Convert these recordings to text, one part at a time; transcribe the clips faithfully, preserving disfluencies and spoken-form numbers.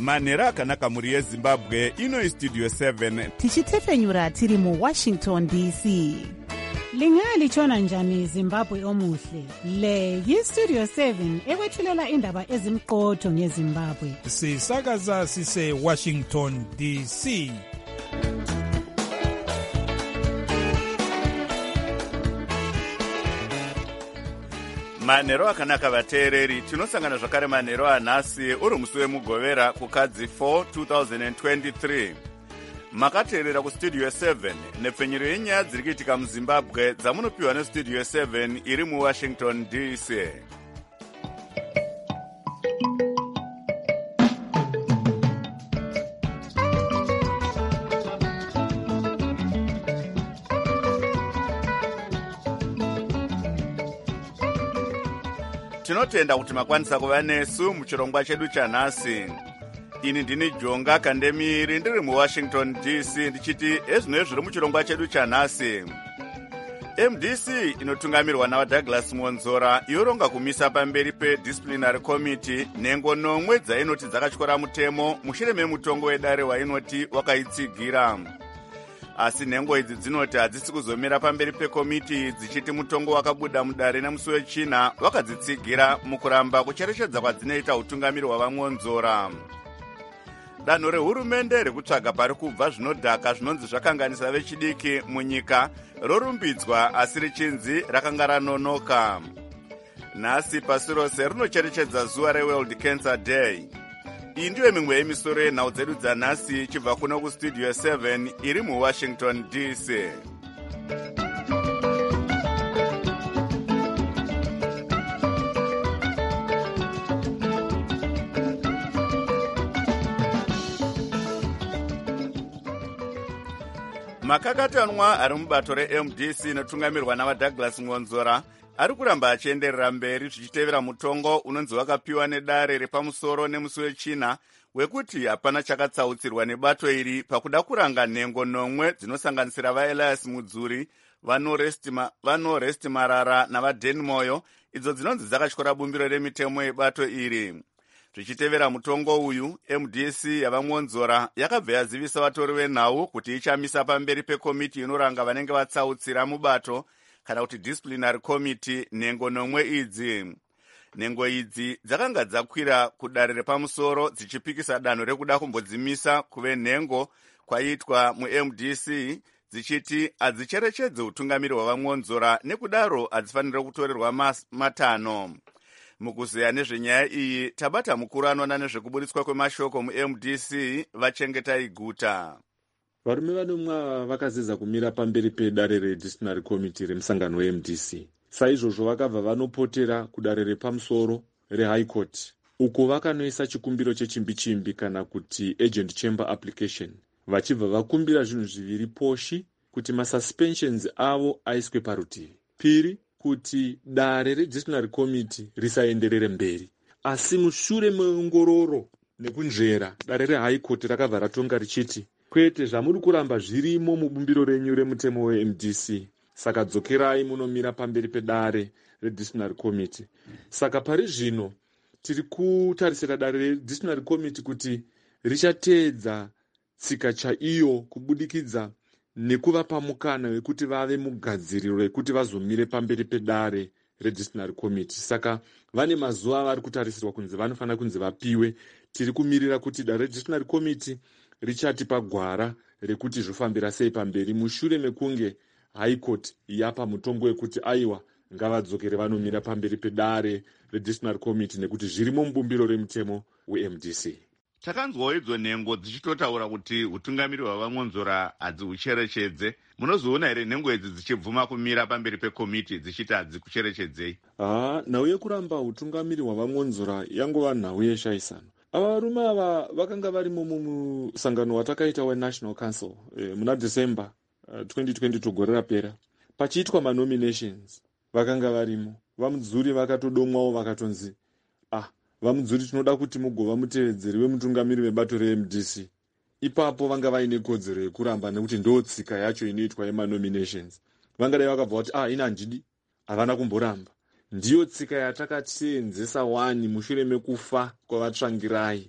manhero akanaka mhuri yezimbabwe. Ino istudio seven tichitefenyura tiri muwashington D C. Lingalitshona njani Zimbabwe omuhle? Le yistudio seven ekwethulela indaba ezimqotho ngeZimbabwe. Sisakaza sise Washington D C. manhero akanaka vateereri. Tinosangana zvakare manhero anhasi uri musi wemugovera kukadzi four twenty twenty-three. Makateerera kustudio seven nepfenyuro yenyaya dziri kuitika muzimbabwe dzamunopiwa nestudio seven iri muwashington D C. Tinotenda kuti makwanisa kuva nesu muchirongwa chedu chanhasi. Ini ndini Jonga Kandemiri ndiri muwashington D C ndichiti ezvino zviri muchirongwa chedu chanhasi. M D C inotungamirwa navaDouglas Monzora yoronga kumisa pamberi pedisciplinary committee nhengo nomwe dzainoti dzakatyora mutemo mushure memutongo wedare wainoti wakaitsigira. Asi nhengo idzi dzinoti hadzisi kuzomira pamberi pekomiti dzichiti mutongo wakabuda mudare nemusi wechina wakadzitsigira mukuramba kucherechedza kwadzinoita utungamiri hwavaMonzora. Danho rehurumende rekutsvaga pari kubva zvinodhaka zvinonzi zvakanganisa vechidiki munyika rorumbidzwa asi richinzi rakanga ranonoka. Nhasi pasi rose rinocherechedza zuva reWorld Cancer Day. Iyi ndiyo mimwe yemisoro yenhau dzedu dzanhasi ichibva kuno kustudio seven iri muwashington D C. Makakatanwa ari mubato reM D C inotungamirwa navaDouglas Monzora ari kuramba achienderera mberi zvichitevera mutongo unonzi wakapiwa nedare repamusoro nemusi wechina wekuti hapana chakatsautsirwa nebato iri pakuda kuranga nhengo nomwe dzinosanganisira vaElias Mudzuri, vaNoresti Marara navaDen Moyo, idzo dzinonzi dzakatyora bumbiro remitemo yebato iri. Zvichitevera mutongo uyu, M D C yavaMonzora yakabva yazivisa vatori venhau kuti ichamisa pamberi pekomiti inoranga vanenge vatsautsira mubato kana kuti disciplinary committee nhengo nomwe idzi. Nhengo idzi dzakanga dzakwira kudare repamusoro dzichipikisa danho rekuda kumbodzimisa kuve nhengo kwaiitwa muM D C dzichiti hadzicherechedze utungamiri hwavaMonzora nekudaro hadzifanira kutorerwa matanho. Mukuzeya nezvenyaya iyi tabata mukuru anoona nezvekubuditswa kwemashoko muM D C Vachengetai Guta. Varume vanomwe vakazedza kumira pamberi pedare redisciplinary committee remusangano weM D C. Saizvozvo vakabva vanopotera kudare repamusoro reHigh Court uko vakanoisa chikumbiro chechimbi-chimbi kana kuti agent chamber application, vachibva vakumbira zvinhu zviviri poshi: kuti masuspensions avo aiswe parutivi, piri kuti dare redisciplinary committee risaenderere mberi. Asi mushure meongororo nekunzvera, dare reHigh Court rakabva ratonga richiti kwete, zvamuri kuramba zvirimo mubumbiro renyu remutemo weM D C, saka dzokerai munomira pamberi pedare redisciplinary committee. Saka pari zvino tiri kutarisira dare redisciplinary committee kuti richateedza tsika chaiyo kubudikidza nekuvapa mukana wekuti vave mugadziriro rekuti vazomire pamberi pedare redisciplinary committee. Saka vane mazuva vari kutarisirwa kunzi vanofanira kunzi vapiwe. Tiri kumirira kuti dare redisciplinary committee richatipa gwara rekuti zvofambira sei pamberi mushure mekunge High Court yapa mutongo wekuti aiwa ngavadzokere vanomira pamberi pedare redisciplinary committee nekuti zvirimo mubumbiro remutemo weM D C. Takanzwawo idzo nhengo dzichitotaura kuti utungamiri hwavaMonzora hadziucherechedze. Munozoona here nhengo idzi dzichibvuma kumira pamberi pekomiti dzichiti hadzikucherechedzei? Ah, nhau yekuramba utungamiri hwavaMonzora yangova nhau yeshaisano. Ava varume ava vakanga varimo mumusangano watakaita weNational Council eh, muna December uh, twenty twenty gore rapera. Pachiitwa manominations vakanga varimo. VaMudzuri vakatodomwawo vakatonzi ah VaMudzuri tinoda kuti mugova mutevedzeri wemutungamiri webato reM D C. Ipapo vanga vaine kodzero yekuramba nekuti ndo tsika yacho inoitwa yemanominations. Vangadai vakabva kuti ah ina handidi, havana kumboramba. Ndiyo tsika yatakatsenzesa wani mushure mekufa kwavatsvangirai.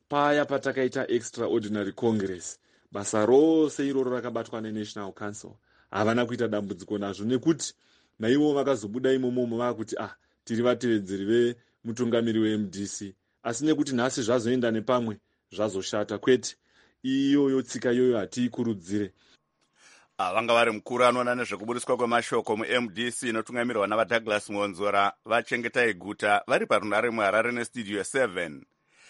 paya patakaita extraordinary congress, basa rose iroro rakabatwa nenational council havana kuita dambudziko nazvo, nekuti naivo vakazobuda imomo vakuti ah tiri vatevedzeri vemutungamiri weM D C, asi nekuti nhasi zvazoenda nepamwe zvazoshata. Kwete, iyoyo tsika iyoyo hatiikurudzire. vanga vari mukuru anoona nezvekubudiswa kwemashoko muM D C inotungamirwa navaDouglas Ngonzora vachengetai guta vari parunare muHarare nestudio seven.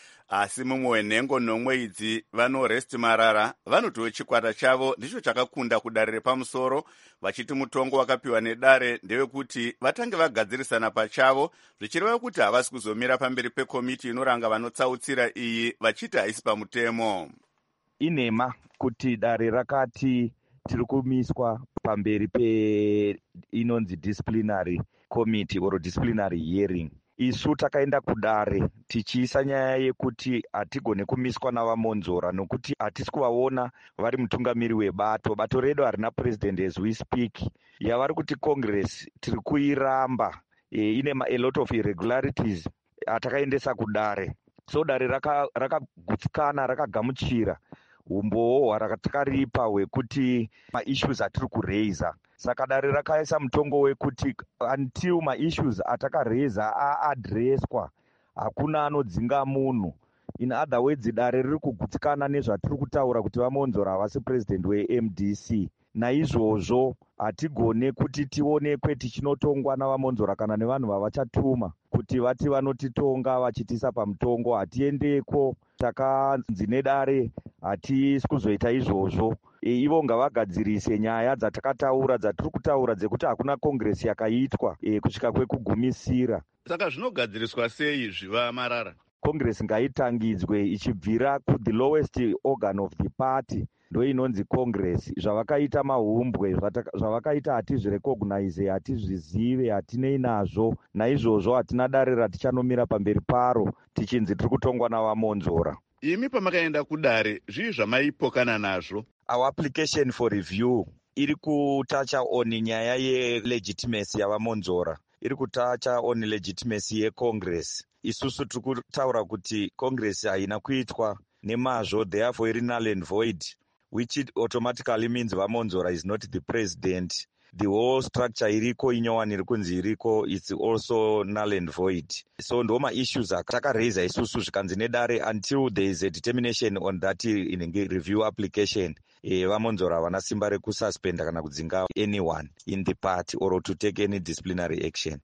Asi mumwe wenhengo nomwe idzi vanorest Marara vanotiwo chikwata chavo ndicho chakakunda kudare repamusoro, vachiti mutongo wakapiwa nedare ndewekuti vatange vagadzirisana pachavo, zvichireva kuti havasi kuzomira pamberi pekomiti inoranga vanotsautsira iyi vachiti haisi pamutemo. Inema kuti dare rakati tiri kumiswa pamberi pe inonzi disciplinary committee or disciplinary hearing. Isu takaenda kudare tichiisa nyaya yekuti hatigone kumiswa navaMonzora nokuti hatisi kuvaona vari mutungamiri webato. Bato redu harina president as we speak. Yavari kuti Congress tiri kuiramba, e, ine ma, a lot of irregularities atakaendesa kudare. So dare rakagutsikana, raka rakagamuchira umbowo hwaratakaripa hwekuti maissues atiri kureisa. Saka dare rakaisa mutongo wekuti until maissues atakareza aadreswa hakuna anodzinga munhu. In other words, dare riri kugutsikana nezvatiri kutaura kuti vaMonzora havasi president weM D C. Naizvozvo hatigone kuti tionekwe tichinotongwa navaMonzora kana nevanhu vavachatuma kuti vati vanotitonga vachitisa pamutongo. Hatiendeko, takanzi nedare hatisi kuzoita izvozvo. E, ivo ngavagadzirise nyaya dzatakataura dzatiri kutaura dzekuti hakuna congress yakaitwa e, kusvika kwekugumisira. Saka zvinogadziriswa sei zviva Marara? Congress ngaitangidzwe ichibvira ku the lowest organ of the party, ndo inonzi Congress. Zvavakaita mahumbwe, zvavakaita hatizvirecognize, hatizvizive, hatinei nazvo. Naizvozvo hatina dare ratichanomira pamberi paro tichinzi tiri kutongwa navaMonzora. Imi pamakaenda kudare zvii zvamaipokana nazvo? Our application for review iri kutacha on nyaya yelegitimacy yavaMonzora, iri kutacha on legitimacy yeCongress. Isusu tiri kutaura kuti Congress haina kuitwa nemazvo, therefore iri null and void, which automatically means vaMonzora is not the president. The whole structure iriko, inyowani iri kunzi iriko, it's also null and void. So ndo ma-issues atakareisa isusu zvikanzi nedare until there is a determination on that in review application. E, vaMonzora havana simba rekususpenda kana kudzinga anyone in the party or to take any disciplinary action.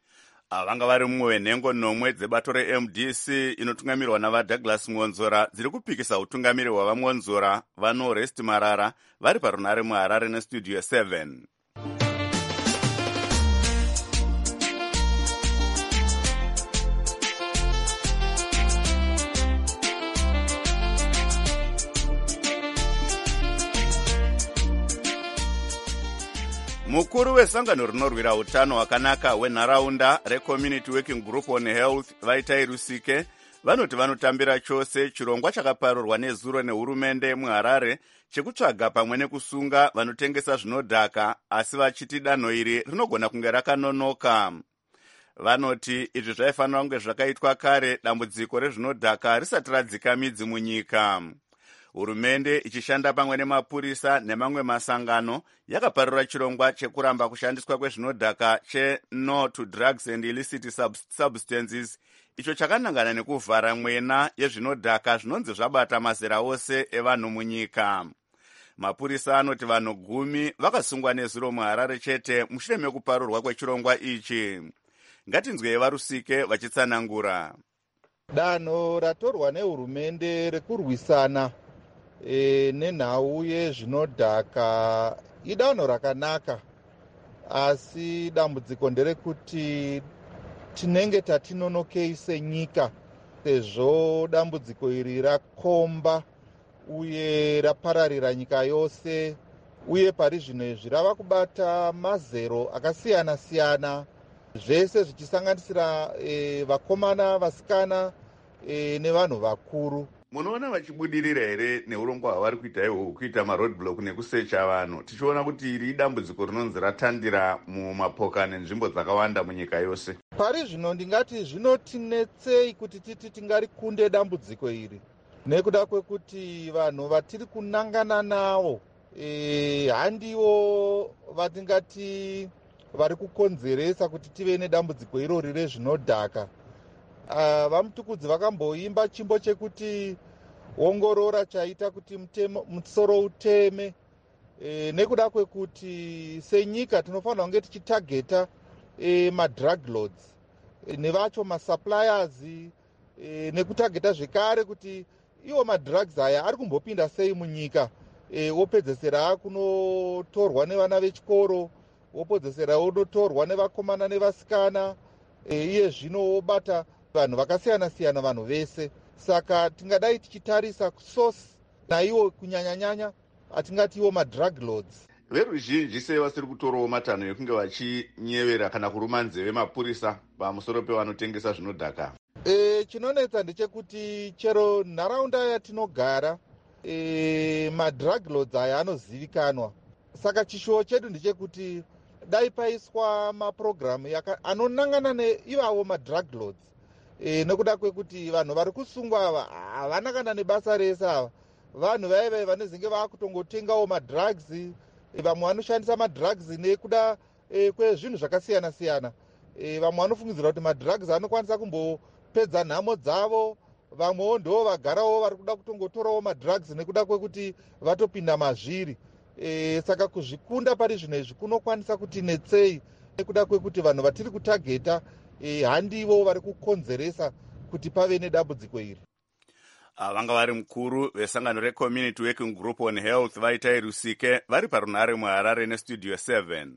Vanga vari mumwe wenhengo nomwe dzebato reM D C inotungamirwa navaDouglas Ngonzora dziri kupikisa utungamiri hwavaMonzora vanorest Marara vari parunare muHarare nestudio seven. Mukuru wesangano rinorwira utano hwakanaka hwenharaunda reCommunity Working Group on Health Vaitai Rusike vanoti vanotambira chose chirongwa chakaparurwa nezuro nehurumende muHarare chekutsvaga pamwe nekusunga vanotengesa zvinodhaka, asi vachiti danho iri rinogona kunge rakanonoka. Vanoti izvi zvaifanira kunge zvakaitwa kare dambudziko rezvinodhaka risati radzika midzi munyika. Hurumende ichishanda pamwe nemapurisa nemamwe masangano yakaparura chirongwa chekuramba kushandiswa kwezvinodhaka che-No to Drugs and Illicit Substances, icho chakanangana nekuvhara mwena yezvinodhaka zvinonzi zvabata mazera ose evanhu munyika. Mapurisa anoti vanhu gumi vakasungwa nezuro muHarare chete mushure mekuparurwa kwechirongwa ichi. Ngatinzwei vaRusike vachitsanangura. Danho ratorwa nehurumende rekurwisana E, nenhau yezvinodhaka idanho rakanaka, asi dambudziko nderekuti tinenge tatinonokei senyika, sezvo dambudziko iri rakomba uye rapararira nyika yose, uye pari zvino izvi rava kubata mazero akasiyana siyana, zvese zvichisanganisira e, vakomana, vasikana e, nevanhu vakuru. Munoona vachibudirira here neurongwa hwavari kuita ihwo kuita maroadblock nekusecha vanhu, tichiona kuti iri dambudziko rinonzi ratandira mumapoka nenzvimbo dzakawanda munyika yose? Pari zvino ndingati zvinotinetsei kuti titi tingarikunde dambudziko iri, nekuda kwekuti vanhu vatiri kunangana navo e, handiwo vatingati vari kukonzeresa kuti tive nedambudziko irori rezvinodhaka. Uh, vamutukudzi vakamboimba chimbo chekuti ongorora chaita kuti musoro uteme e, nekuda kwekuti senyika tinofanira kunge tichitageta e, madrug lords e, nevacho masuppliers e, nekutageta zvekare kuti iwo madrugs aya ari kumbopinda sei munyika e, wopedzesera akunotorwa nevana vechikoro, wopedzesera unotorwa nevakomana nevasikana e, iye zvino wobata vanhu vakasiyana-siyana, vanhu vese. Saka tingadai tichitarisa source naiwo kunyanya-nyanya atingati iwo madrug lords. Veruzhinji sei vasiri kutorawo matanho ekunge vachinyevera kana kuruma nzeve mapurisa pamusoro pevanotengesa zvinodhaka? E, chinonetsa ndechekuti chero nharaunda yatinogara e, madrug lords aya anozivikanwa. Saka chishuwo chedu ndechekuti dai paiswa mapurogiramu anonangana neivavo madrug lords e, nekuda kwekuti vanhu vari kusungwa ava havana kana nebasa rese ava. Vanhu vaiva vanezenge vakutongotengawo madrugs e, vamwe vanoshandisa madrugs nekuda e, kwezvinhu zvakasiyana-siyana. E, vamwe vanofungidzira kuti madrugs anokwanisa kumbopedza nhamo dzavo, vamwewo ndo vagarawo vari kuda kutongotorawo madrugs nekuda kwekuti vatopinda mazviri. E, saka kuzvikunda pari zvino izvi kunokwanisa kuti netsei nekuda kwekuti vanhu vatiri kutageta e, handivo vari kukonzeresa kuti pave nedambudziko iri. Vanga vari mukuru vesangano recommunity working group on health vaita Rusike vari parunhare muHarare nestudio seven.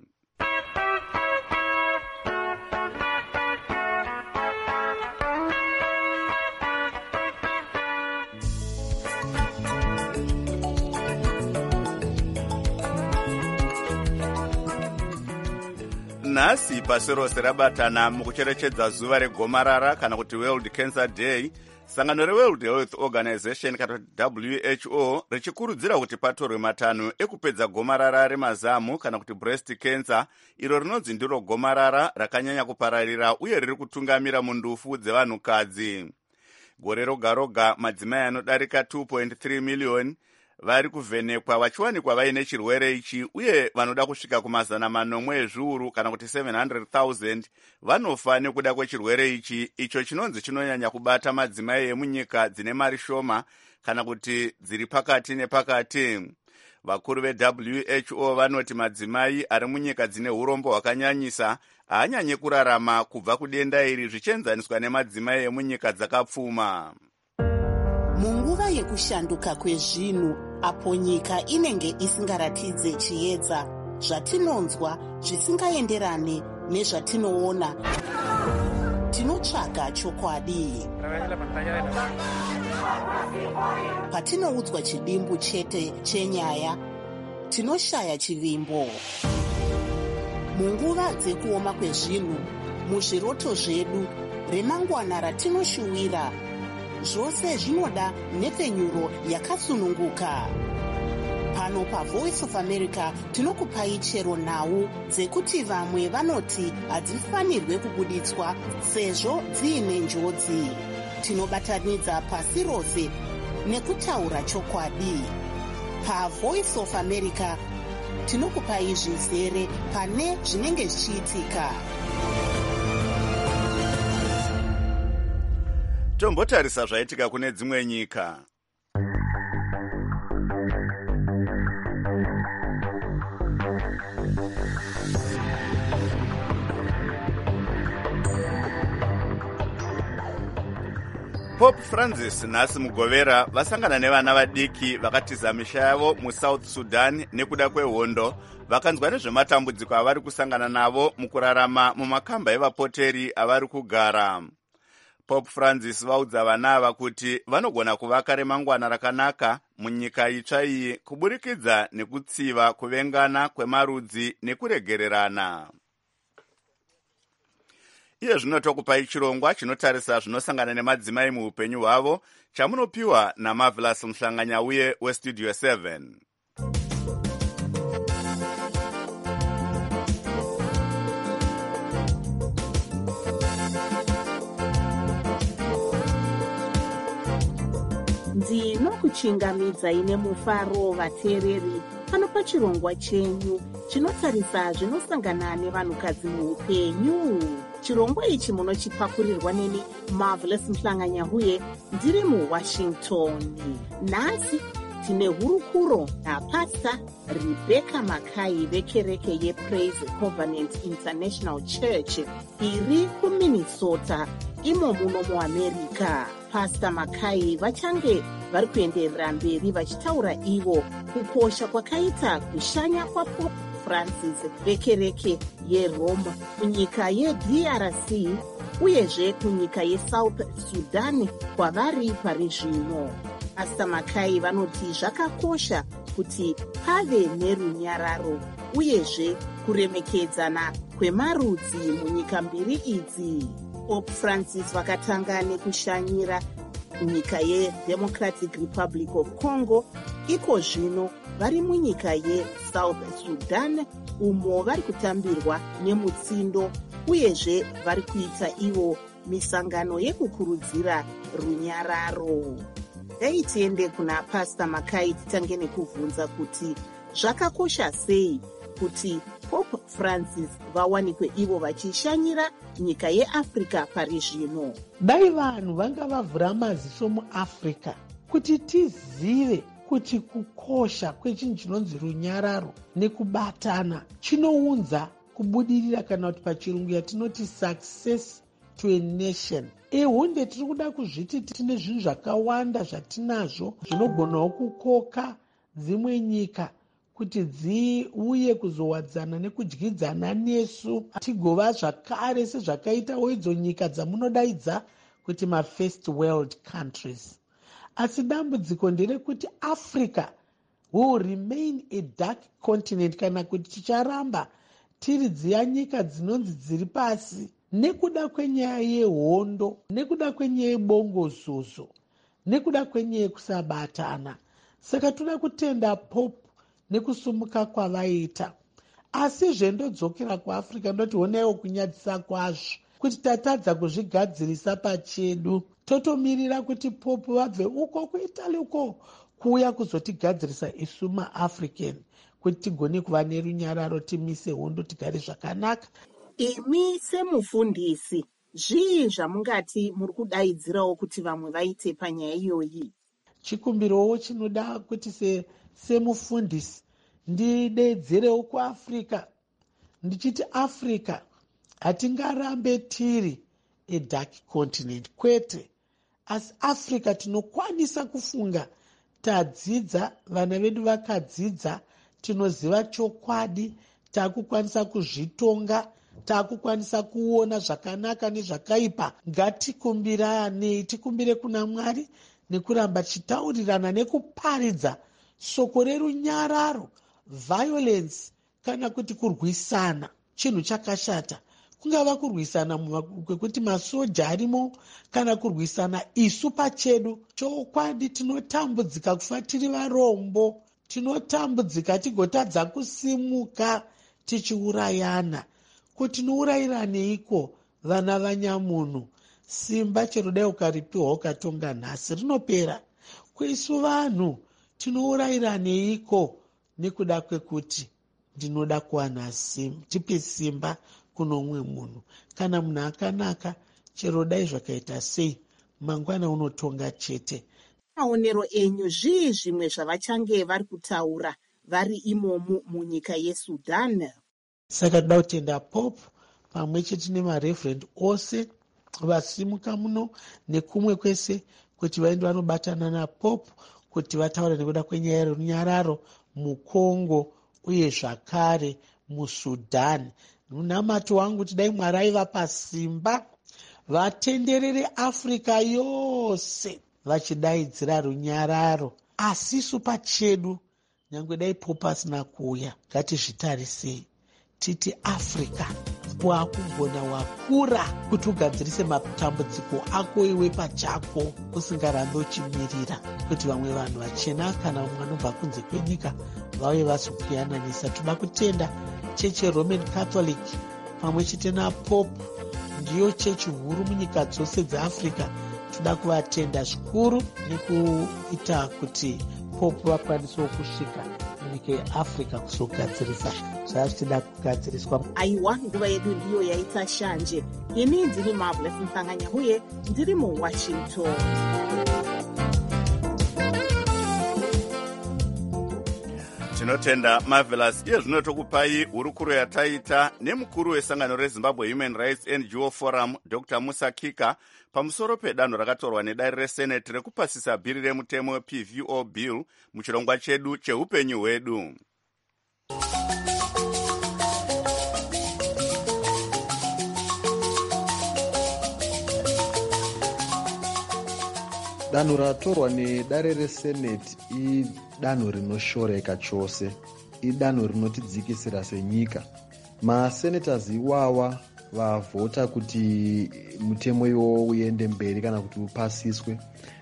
Nhasi pasi rose rabatana mukucherechedza zuva regomarara kana kuti World Cancer Day. Sangano reWorld Health Organization kana W H O richikurudzira kuti patorwe matanho ekupedza gomarara remazamu kana kuti breast cancer, iro rinonzi ndiro gomarara rakanyanya kupararira uye riri kutungamira mundufu dzevanhukadzi. Gore roga roga madzimai anodarika two point three million vari kuvhenekwa vachiwanikwa vaine chirwere ichi, uye vanoda kusvika kumazana manomwe ezviuru kana kuti seven hundred thousand vanofa nekuda kwechirwere ichi, icho chinonzi chinonyanya kubata madzimai emunyika dzine mari shoma kana kuti dziri pakati nepakati. Vakuru ve-W H O vanoti madzimai ari munyika dzine urombo hwakanyanyisa haanyanye kurarama kubva kudenda iri zvichienzaniswa nemadzimai emunyika dzakapfuma. Munguva yekushanduka kwezvinhu, apo nyika inenge isingaratidze chiedza, zvatinonzwa zvisingaenderane nezvatinoona, tinotsvaga chokwadi. Patinoudzwa chidimbu chete chenyaya, tinoshaya chivimbo. Munguva dzekuoma kwezvinhu, muzviroto zvedu, remangwana ratinoshuwira, zvose zvinoda nhepfenyuro yakasununguka. Pano paVoice of America tinokupai chero nhau dzekuti vamwe vanoti hadzifanirwe kubuditswa sezvo dziine njodzi. Tinobatanidza pasi rose nekutaura chokwadi. PaVoice of America tinokupai zvizere pane zvinenge zvichiitika. Tombotarisa zvaitika kune dzimwe nyika. Pope Francis nhasi mugovera vasangana nevana vadiki vakatiza misha yavo muSouth Sudan nekuda kwehondo, vakanzwa nezvematambudziko avari kusangana navo mukurarama mumakamba evapoteri avari kugara. Pope Francis vaudza vana ava kuti vanogona kuvaka remangwana rakanaka munyika itsva iyi kuburikidza nekutsiva kuvengana kwemarudzi nekuregererana. Iye zvino tokupai chirongwa chinotarisa zvinosangana nemadzimai muupenyu hwavo, chamunopiwa naMarvelous Mhlanganyauye westudio seven. tinokuchingamidzai nemufaro vateereri pano pachirongwa chenyu chinotarisa zvinosangana nevanhukadzi muupenyu. Chirongwa ichi munochipakurirwa neni Marvelous Mhlanganyahuye ndiri muWashington. Nhasi tine hurukuro naPastor Rebecca Makai vekereke yePraise Covenant International Church iri kuMinnesota imo muno muAmerica. Pastor Makai vachange vari kuenderera mberi vachitaura ivo kukosha kwakaita kushanya kwaPope Francis vekereke yeRome kunyika yeD R C uyezve kunyika yeSouth Sudan kwavari pari zvino. Pastor Makai vanoti zvakakosha kuti pave nerunyararo uyezve kuremekedzana kwemarudzi munyika mbiri idzi. Pope Francis vakatanga nekushanyira nyika yeDemocratic Republic of Congo, iko zvino vari munyika yeSouth Sudan umo vari kutambirwa nemutsindo uyezve vari kuita ivo misangano yekukurudzira runyararo. Dai tiende kuna Pastor Makai titange nekubvunza kuti zvakakosha sei kuti Pope Francis vawanikwe ivo vachishanyira nyika yeAfrica pari zvino. Dai vanhu vanga vavhura maziso muAfrica kuti tizive kuti kukosha kwechinhu chinonzi runyararo nekubatana chinounza kubudirira, kana kuti pachirungu yatinoti success to a nation. Ehunde tiri kuda kuzviti tine zvinhu zvakawanda zvatinazvo zvinogonawo kukoka dzimwe nyika kuti dziuye kuzowadzana nekudyidzana nesu, tigova zvakare sezvakaitawo idzo nyika dzamunodaidza kuti ma-first world countries. Asi dambudziko nderekuti Africa will remain a dark continent, kana kuti ticharamba tiri dziya nyika dzinonzi dziri pasi nekuda kwenyaya yehondo, nekuda kwenyaya yebongozozo, nekuda kwenyaya yekusabatana. Saka toda kutenda Pope nekusumuka kwavaita. Asi zvendodzokera kuAfrica ndoti honaiwo kunyadzisa kwazvo kuti tatadza kuzvigadzirisa pachedu, totomirira kuti Pope vabve uko kuItaly uko kuuya kuzotigadzirisa isu maAfrican kuti tigone kuva nerunyararo, timise hondo, tigare zvakanaka. Imi semufundisi, zvii zvamungati muri kudaidzirawo kuti vamwe vaite panyaya iyoyi? Chikumbirowo chinoda kuti se semufundisi ndidedzerewo kuAfrica ndichiti Africa hatingarambe tiri a dark continent, kwete. Asi Africa tinokwanisa kufunga, tadzidza, vana vedu vakadzidza, tinoziva chokwadi, takukwanisa kuzvitonga, takukwanisa kuona zvakanaka nezvakaipa. Ngatikumbirane, tikumbire kuna Mwari nekuramba chitaurirana nekuparidza soko rerunyararo. Violence kana kuti kurwisana chinhu chakashata, kungava kurwisana kwekuti masoja arimo kana kurwisana isu pachedu. Chokwadi tinotambudzika kufa tiri varombo, tinotambudzika tigotadza kusimuka tichiurayana. Kuti tinourayiraniko vana vanyamunhu? Simba chero dai ukaripiwa ukatonga nhasi rinopera. Kweisu vanhu tinourayiraniko nekuda kwekuti ndinoda kuwana simba, tipe simba kuno umwe munhu. Kana munhu akanaka, chero dai zvakaita sei, mangwana unotonga chete. Maonero enyu zvii zvimwe zvavachange vari kutaura vari imomu munyika yeSudan? Saka toda kutenda Pope pamwe chete nemareverend ose vasimuka muno nekumwe kwese kuti vaende vanobatana naPope kuti vataure nekuda kwenyaya yerunyararo muKongo uye zvakare muSudan. Munamato wangu kuti dai Mwari aivapa simba vatenderere Africa yose vachidaidzira runyararo. Asisu pachedu, nyangwe dai Pope asina kuuya, ngatizvitarisei titi Africa wakugona wakura kuti ugadzirise matambudziko ako iwe pachako, usingarambe uchimirira kuti vamwe vanhu vachena kana umwe anobva kunze kwenyika vauye vazokuyananisa. Toda kutenda chechi Roman Catholic pamwe chete naPope ndiyo chechi huru munyika dzose dzeAfrica. tinoda kuvatenda zvikuru nekuita kuti popu vakwanisewo kusvika munyika yeafrica kuzogadzirisa zvazvichida kugadziriswa. Aiwa, nguva yedu ndiyo yaita shanje. Ini ndiri Marvelous Mhlanganya uye ndiri muWashington. Tinotenda Marvelous. Iye zvino tokupai hurukuro yataita nemukuru wesangano reZimbabwe Human Rights N G O Forum Doctor Musa Kika pamusoro pedanho rakatorwa nedare reSenate rekupasisa bhiri remutemo P V O bill muchirongwa chedu cheupenyu hwedu. Danho ratorwa nedare reSenate idanho rinoshoreka chose, idanho rinotidzikisira senyika. Masenators iwawa vavhota kuti mutemo iwowo uende mberi kana kuti upasiswe,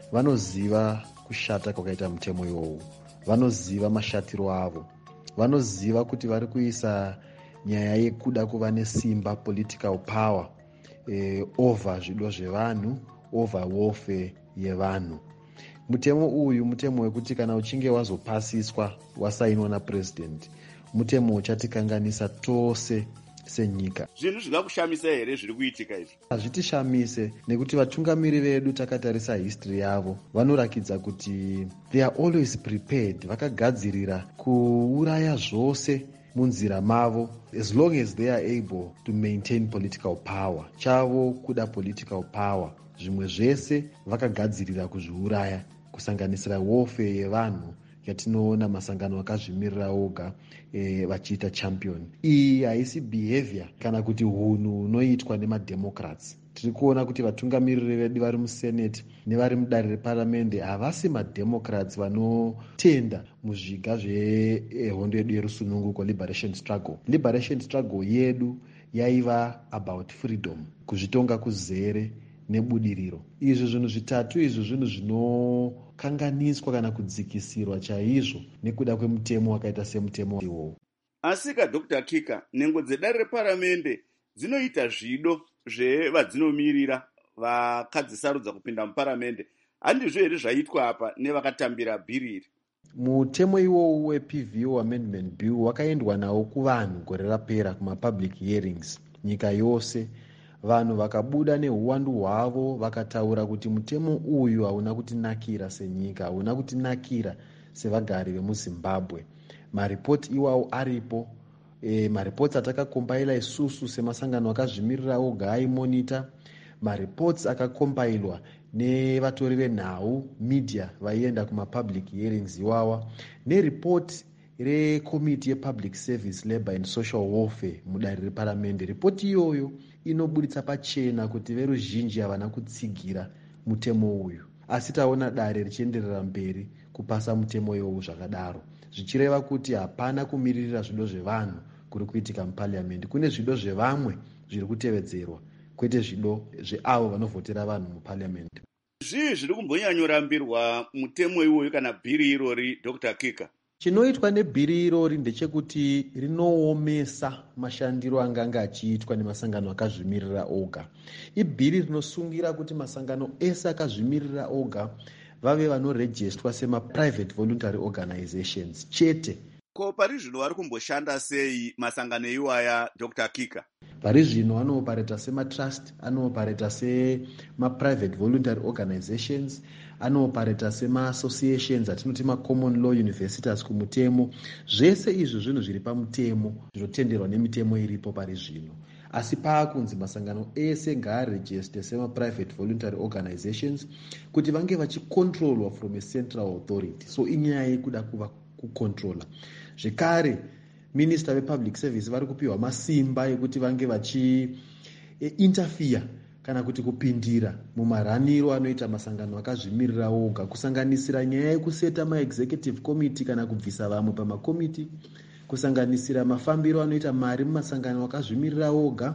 vanoziva kushata kwakaita mutemo iwowo, vanoziva mashatiro avo, vanoziva kuti vari kuisa nyaya yekuda kuva nesimba, political power, eh, over zvido zvevanhu, over warfare yevanhu. Mutemo uyu mutemo wekuti kana uchinge wazopasiswa wasainwa napresident, mutemo uchatikanganisa tose senyika. Zvinhu zvingakushamisa here zviri kuitika izvi? Hazvitishamise nekuti vatungamiri vedu takatarisa history yavo vanorakidza kuti they are always prepared, vakagadzirira kuuraya zvose munzira mavo as long as they are able to maintain political power. Chavo kuda political power, zvimwe zvese vakagadzirira kuzviuraya, kusanganisira warfare yevanhu yatinoona masangano akazvimirira oga e, vachiita champion. Iyi haisi behavior kana kuti hunhu hunoitwa nemademocrats. Tiri kuona kuti vatungamiriri vedu vari musenate nevari mudare reparamende havasi mademocrats vanotenda muzviga zvehondo yedu yerusununguko, liberation struggle. Liberation struggle yedu yaiva about freedom, kuzvitonga kuzere nebudiriro. Izvi zvinhu zvitatu izvi zvinhu zvinokanganiswa kana kudzikisirwa chaizvo nekuda kwemutemo wakaita semutemo iwowo. Asika Doctor Kika, nhengo dzedare reparamende dzinoita zvido zvevadzinomiririra vakadzisarudza kupinda muparamende. Handizvo here zvaitwa apa nevakatambira bhiri iri? Mutemo iwowo weP V O Amendment Bill wakaendwa nawo kuvanhu gore rapera kumapublic hearings nyika yose. Vanhu vakabuda neuwandu hwavo vakataura kuti mutemo uyu hauna kutinakira senyika, hauna kutinakira sevagari vemuZimbabwe. Maripoti iwawo aripo, e, maripoti atakakombaila isusu semasangano akazvimirira oga aimonita, maripoti akakombailwa nevatori venhau media vaienda kumapublic hearings iwawa, neripoti rekomiti yepublic service labour and social warfare mudare reparamende. Ripoti iyoyo inobuditsa pachena kuti veruzhinji havana kutsigira mutemo uyu, asi taona dare richienderera mberi kupasa mutemo iwowo zvakadaro, zvichireva kuti hapana kumiririra zvido zvevanhu kuri kuitika muparliament. Kune zvido zvevamwe zviri kutevedzerwa, kwete zvido zveavo vanovhotera vanhu muparliament. Zvii zviri kumbonyanyorambirwa mutemo iwoyo kana bhiri irori, Doctor Kika? Chinoitwa nebhiri irori ndechekuti rinoomesa mashandiro anganga achiitwa nemasangano akazvimirira oga. Ibhiri rinosungira kuti masangano ese akazvimirira oga vave vanorejistwa sema-private voluntary organizations chete. Ko pari zvino vari kumboshanda sei masangano iwaya, Doctor Kika? Pari zvino anoopareta sema-trust, anoopareta sema-private voluntary organizations, anoopareta sema-associations atinoti ma-common law universities kumutemo. Zvese izvi zvinhu zviri pamutemo zvinotenderwa nemitemo iripo pari zvino. Asi paakunzi masangano ese ngaarejiste sema-private voluntary organizations kuti vange vachicontrolwa from a central authority. So inyaya yekuda kuva kucontrola. Zvekare, minister vepublic service vari kupiwa masimba ekuti vange vachi interfere kana kuti kupindira mumaraniro anoita masangano akazvimirira oga, kusanganisira nyaya yekuseta ma-executive committee kana kubvisa vamwe pamakomiti, kusanganisira mafambiro anoita mari mumasangano akazvimirira oga.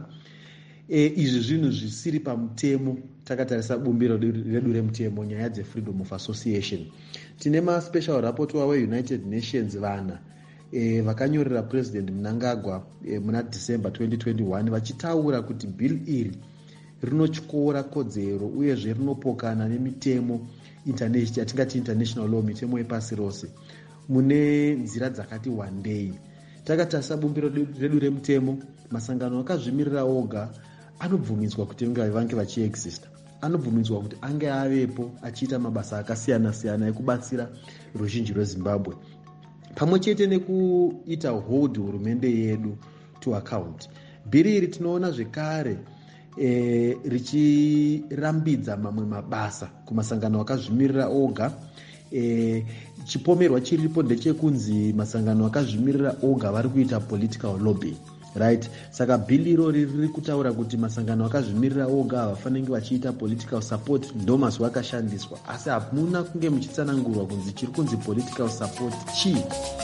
E, izvi zvinhu zvisiri pamutemo. Takatarisa bumbiro redu remutemo, nyaya dzefreedom of association. Tine ma-special rapporteur we-United Nations vana e, vakanyorera president Mnangagwa e, muna December twenty twenty-one vachitaura kuti bill iri rinotyora kodzero uyezve rinopokana nemitemo yatingati international law, mitemo yepasi rose mune nzira dzakati wandei. Takatarisa bumbiro redu remutemo, masangano akazvimirira oga anobvumidzwa kuti vange vachiexista, anobvumidzwa kuti ange avepo achiita mabasa akasiyana-siyana ekubatsira ruzhinji rwezimbabwe, pamwe chete nekuita hold hurumende yedu to account. Bhiri iri tinoona zvekare e, richirambidza mamwe mabasa kumasangano akazvimirira oga. E, chipomerwa chiripo ndechekunzi masangano akazvimirira oga vari kuita political lobby, right? Saka bhili iro riri kutaura kuti masangano akazvimirira oga havafaniri vachiita political support, ndo mazwi akashandiswa, asi hamuna kunge muchitsanangurwa kunzi chiri kunzi political support chii.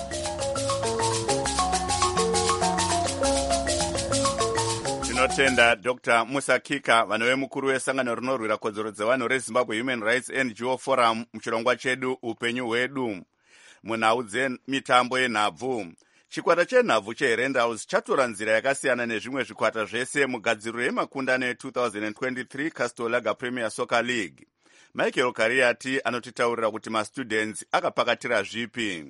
Tinotenda Doctor Musa Kika, vanove mukuru wesangano rinorwira kodzero dzevanhu reZimbabwe Human Rights N G O Forum, muchirongwa chedu upenyu hwedu. Munhau dzemitambo yenhabvu, chikwata chenhabvu cheHerentals chatora nzira yakasiyana nezvimwe zvikwata zvese mugadziriro yemakundano e-twenty twenty-three Castor Lager Premier Soccer League. Michael Kariati anotitaurira kuti mastudents akapakatira zvipi.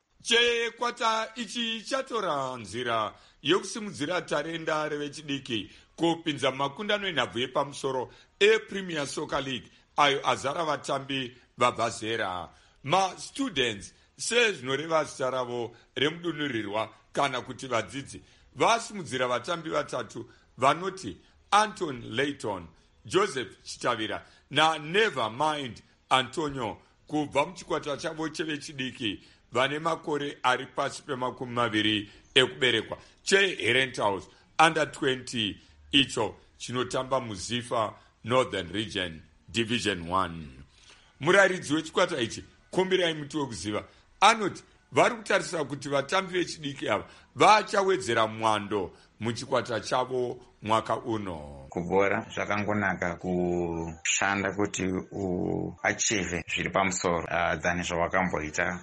Chikwata ichi chatora nzira yokusimudzira tarenda revechidiki kupinza makundano enhabvu yepamusoro ePremier Soccer League ayo azara vatambi vabva zera. Mastudents sezvinoreva zita ravo remudunhurirwa kana kuti vadzidzi vasimudzira vatambi vatatu vanoti Anton Layton, Joseph Chitavira na Nevermind Antonio kubva muchikwata chavo chevechidiki vane makore ari pasi pemakumi maviri ekuberekwa cheHerentals under twenty icho chinotamba muZifa Northern Region Division one. Muraridzi wechikwata ichi Kombirai Muti Wekuziva anoti vari kutarisira kuti vatambi vechidiki ava vachawedzera mwando muchikwata chavo mwaka uno. Kubhora zvakangonaka kushanda kuti uachieve zviri pamusoro uh, than zvawakamboita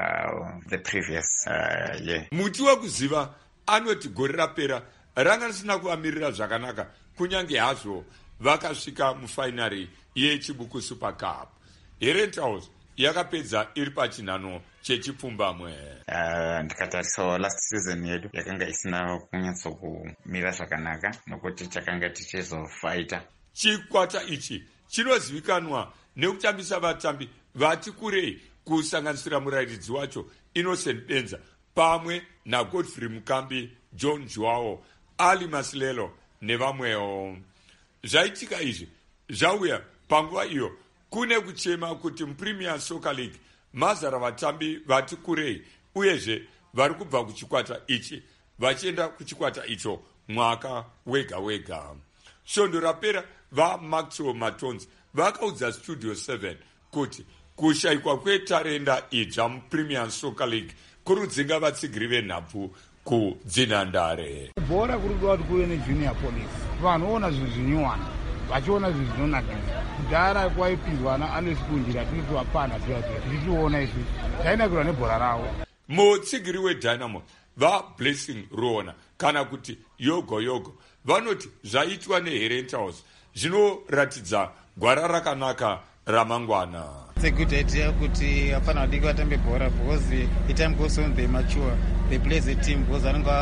uh, the previous uh, year. Muti Wekuziva anoti gore rapera ranga risina kuvamirira zvakanaka kunyange hazvo vakasvika mufainari yechibuku Super Cup. Herentals yakapedza iri pachinhano chechipfumbamwe. Uh, ndikatarisawo last season yedu yakanga isina kunyatsokumira zvakanaka nokuti takanga tichizofaita. Chikwata ichi chinozivikanwa nekutambisa vatambi vati kurei kusanganisira murayiridzi wacho Innocent Benza pamwe naGodfrey Mukambi, John Joao, Ali Masilelo nevamwewo. Zvaitika izvi zvauya panguva iyo kune kuchema kuti muPremier Soccer League mazara vatambi vati kurei uyezve vari kubva kuchikwata ichi vachienda kuchikwata icho mwaka wega wega. Svondo rapera vaMaxwell Matonzi vakaudza Studio seven kuti kushayikwa kwetarenda idzva muPremier Soccer League kurudzinga vatsigiri venhabvu kudzinhandare. Bhora kuri kuda kuti kuve nejunior police, vanhu voona zvinhu zvinyuwana vachiona zvinhu zvinonakidza. Kudhara kwaipinzwa naAnesikunjira tiri vapana ziva tichiona izvi tainakirwa nebhora ravo. Mutsigiri weDynamo vaBlessing Rona kana kuti Yogo Yogo vanoti zvaitwa neHerentals zvinoratidza gwara rakanaka ramangwana. It's a good idea kuti vafana vadiki vatambe bhora because the time goes on, they mature, they play as a team because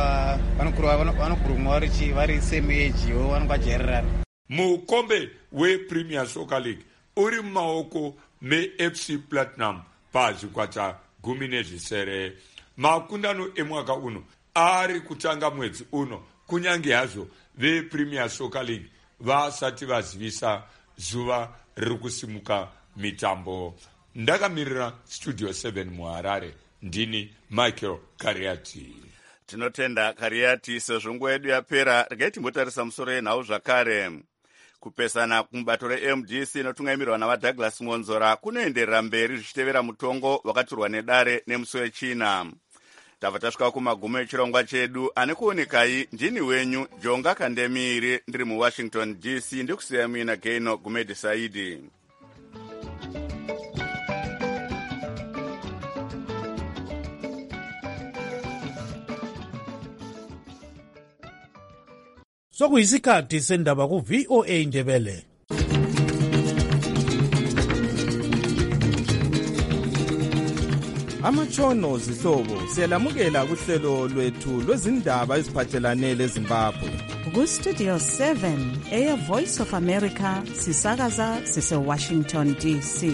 vanokurumwa vari same age yo vanonga vajairana. Mukombe wePremier Soccer League uri mumaoko meF C Platinum pazvikwata gumi nezvisere. Makundano emwaka uno ari kutanga mwedzi uno kunyange hazvo vePremier Soccer League vasati vazivisa zuva riri kusimuka mitambo. Ndakamirira Studio seven muHarare, ndini Michael Kariati. Tinotenda Kariati, sezvo nguva yedu yapera, regai timbotarisa musoro yenhau zvakare. Kupesana kumubato reM D C inotungamirirwa navaDouglas Ngonzora kunoenderera mberi zvichitevera mutongo wakaturwa nedare nemusi wechina. Tabva tasvika kumagumo echirongwa chedu. Ane kuonekai ndini wenyu Jonga Kandemiri, ndiri muWashington D C, ndikusiya muina Gaino Gumedi Saidi. sokuyisikhathi sendaba ku-V O A Ndebele. Amatshono zihlobo siyalamukela kuhlelo lwethu lwezindaba eziphathelane leZimbabwe. Ku-Studio seven, Air Voice of America, sisakaza sise-Washington D C.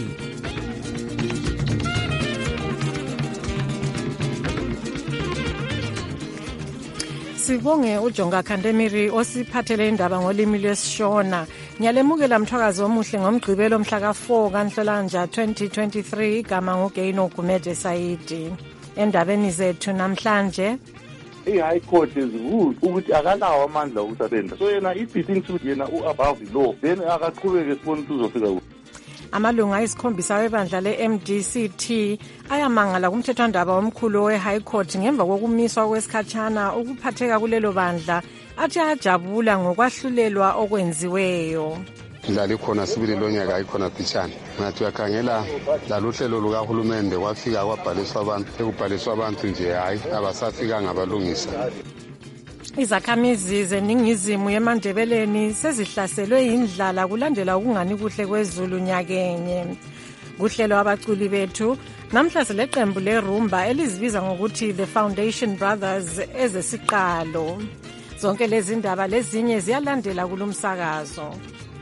Sibonge uJonga Khandemiri osiphathele indaba ngolimi lwesishona. Ngiyalemukela mthwakazi omuhle ngomgqibelo mhla ka four kaNhlolanja twenty twenty-three igama nguGaino Gumede Saidi. Endabeni zethu namhlanje i-High Court is-ruled ukuthi akalawo amandla okusebenza. So yena if he thinks ukuthi yena u-above the law, then akaqhubeke sibone ukuthi uzofika kuphi. Amalunga ayisikhombisa webandla le-M D C T ayamangala kumthethwandaba omkhulu we-High Court ngemva kokumiswa kwesikhatshana ukuphatheka kulelo bandla athi ajabula ngokwahlulelwa okwenziweyo. Lali khona sibili lonyaka ayikhona phishana ngathi uyakhangela laluhlelo lukahulumende kwafika kwabhaliswa abantu ekubhaliswa abantu nje hayi abasafika ngabalungisa. Izakhamizi zeningizimu yemandebeleni sezihlaselwe yindlala kulandela ukungani kuhle kwezulu nyakenye. Kuhlelo abaculi bethu namhlanje leqembu lerumba elizibiza ngokuthi The Foundation Brothers ezesiqalo. Zonke lezi ndaba lezinye ziyalandela kulomsakazo.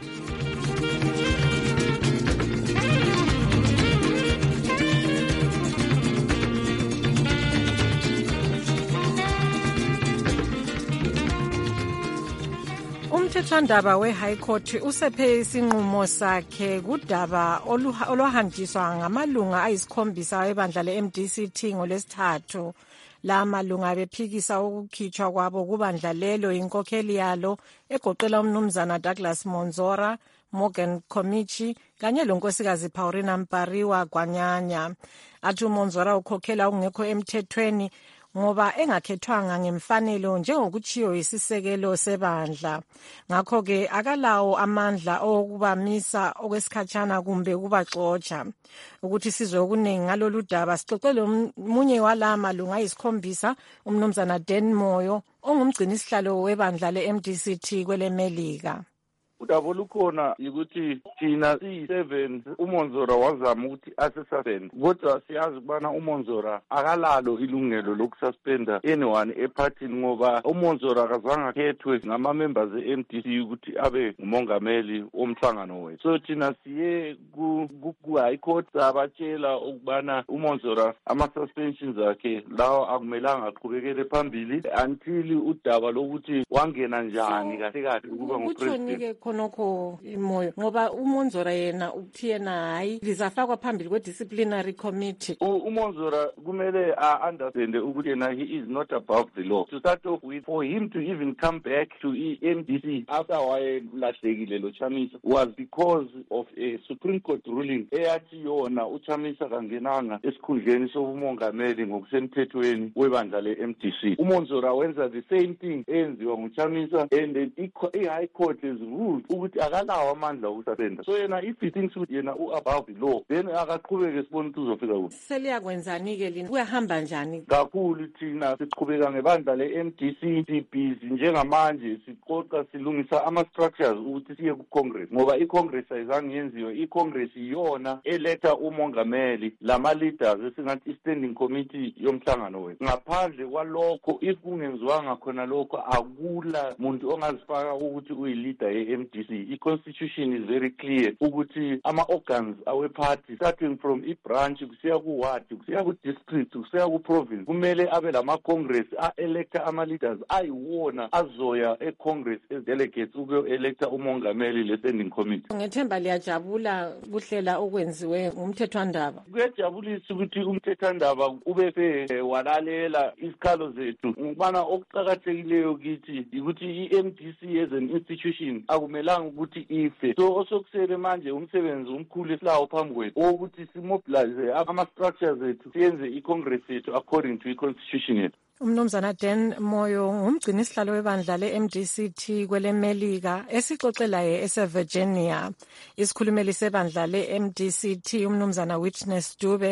Umthethwandaba we-High Court usephe isinqumo sakhe kudaba olwahanjiswa ngamalunga ayisikhombisa ebandla le-M D C T ngolesithathu. La malunga bephikisa ukukhitshwa kwabo kubandla lelo inkokheli yalo egoqela umnumzana Douglas Monzora, Morgan Komichi kanye lonkosikazi Paulina Mpariwa Gwanyanya. Athi uMonzora ukhokhela ungekho emthethweni ngoba engakhethwanga ngemfanelo njengokuchiyo isisekelo sebandla. Ngakho ke akalawo amandla okubamisa okwesikhatshana kumbe kubaxotsha. Ukuthi sizwe okuningi ngalolu daba sixoxele umunye wala malunga ayisikhombisa umnumzana Dan Moyo ongumgcini sihlalo webandla le-M D C T kwele Melika. Udaba olukhona ukuthi thina siyi-seven uMonzora wazama ukuthi ase-suspend, kodwa siyazi ukubana uMonzora akalalo ilungelo lokususpenda anyone ephathini ngoba uMonzora akazange akhethwe ngama-members e-M D C ukuthi abe ngumongameli womhlangano wethu. So thina siye ku-High Court sabatshela ukubana uMonzora ama-suspensions akhe lawo akumelanga aqhubekele phambili until udaba lokuthi wangena njani kahle kahle ukuba ngupresident. Khonokho imoyo ngoba uMonzora yena uthi yena hayi lizafakwa phambili kwe-disciplinary committee. uMonzora kumele a-understand ukuthi yena he is not above the law. To start off with, for him to even come back to e-M D C after wayelahlekile lo Chamisa was because of a Supreme Court ruling eyathi yona uChamisa kangenanga esikhundleni sobumongameli ngokusemthethweni webandla le-M D C. uMonzora wenza the same thing eyenziwa nguChamisa and i-High Court is ruled ukuthi akalawo amandla okusebenza. So yena if he thinks ukuthi yena u-above the law, then akaqhubeke sibone ukuthi uzofika kuphi. Seliyakwenzani-ke lina? Kuyahamba njani? Kakhulu thina siqhubeka ngebandla le-M D C sibhizi njengamanje siqoqa silungisa ama-structures ukuthi siye ku-Congress ngoba i-Congress ayizange yenziwe. I-Congress iyona eletha umongameli lama-leaders esingathi i-standing committee yomhlangano wethu. Ngaphandle kwalokho if kungenziwanga khona lokho akula muntu ongazifaka ukuthi uyi-leader ye-M D C. I-constitution is very clear ukuthi ama-organs awe-party starting from i-branch kusiya ku-ward kusiya ku-district kusiya ku-province kumele abe lama-congress a-electa ama-leaders ayiwona azoya e-congress as delegates ukuyo-electa umongameli le-standing committee. Ngethemba liyajabula kuhlela okwenziwe ngumthethwandaba. Kuyajabulisa ukuthi umthethwandaba ubese walalela isikhalo zethu ngokubana okuqakathekileyo kithi ukuthi i-M D C as an institution akumelanga ukuthi ife. So osokusele manje umsebenzi omkhulu esilawo phambi kwethu ukuthi simobilize ama-structures ethu siyenze i-congress yethu according to i-constitution yethu. Umnumzana Dan Moyo ngumgcini sihlalo webandla le-M D C T kwele Melika esixoxela ye ese-Virginia. Isikhulumeli sebandla le-M D C T umnumzana Witness Dube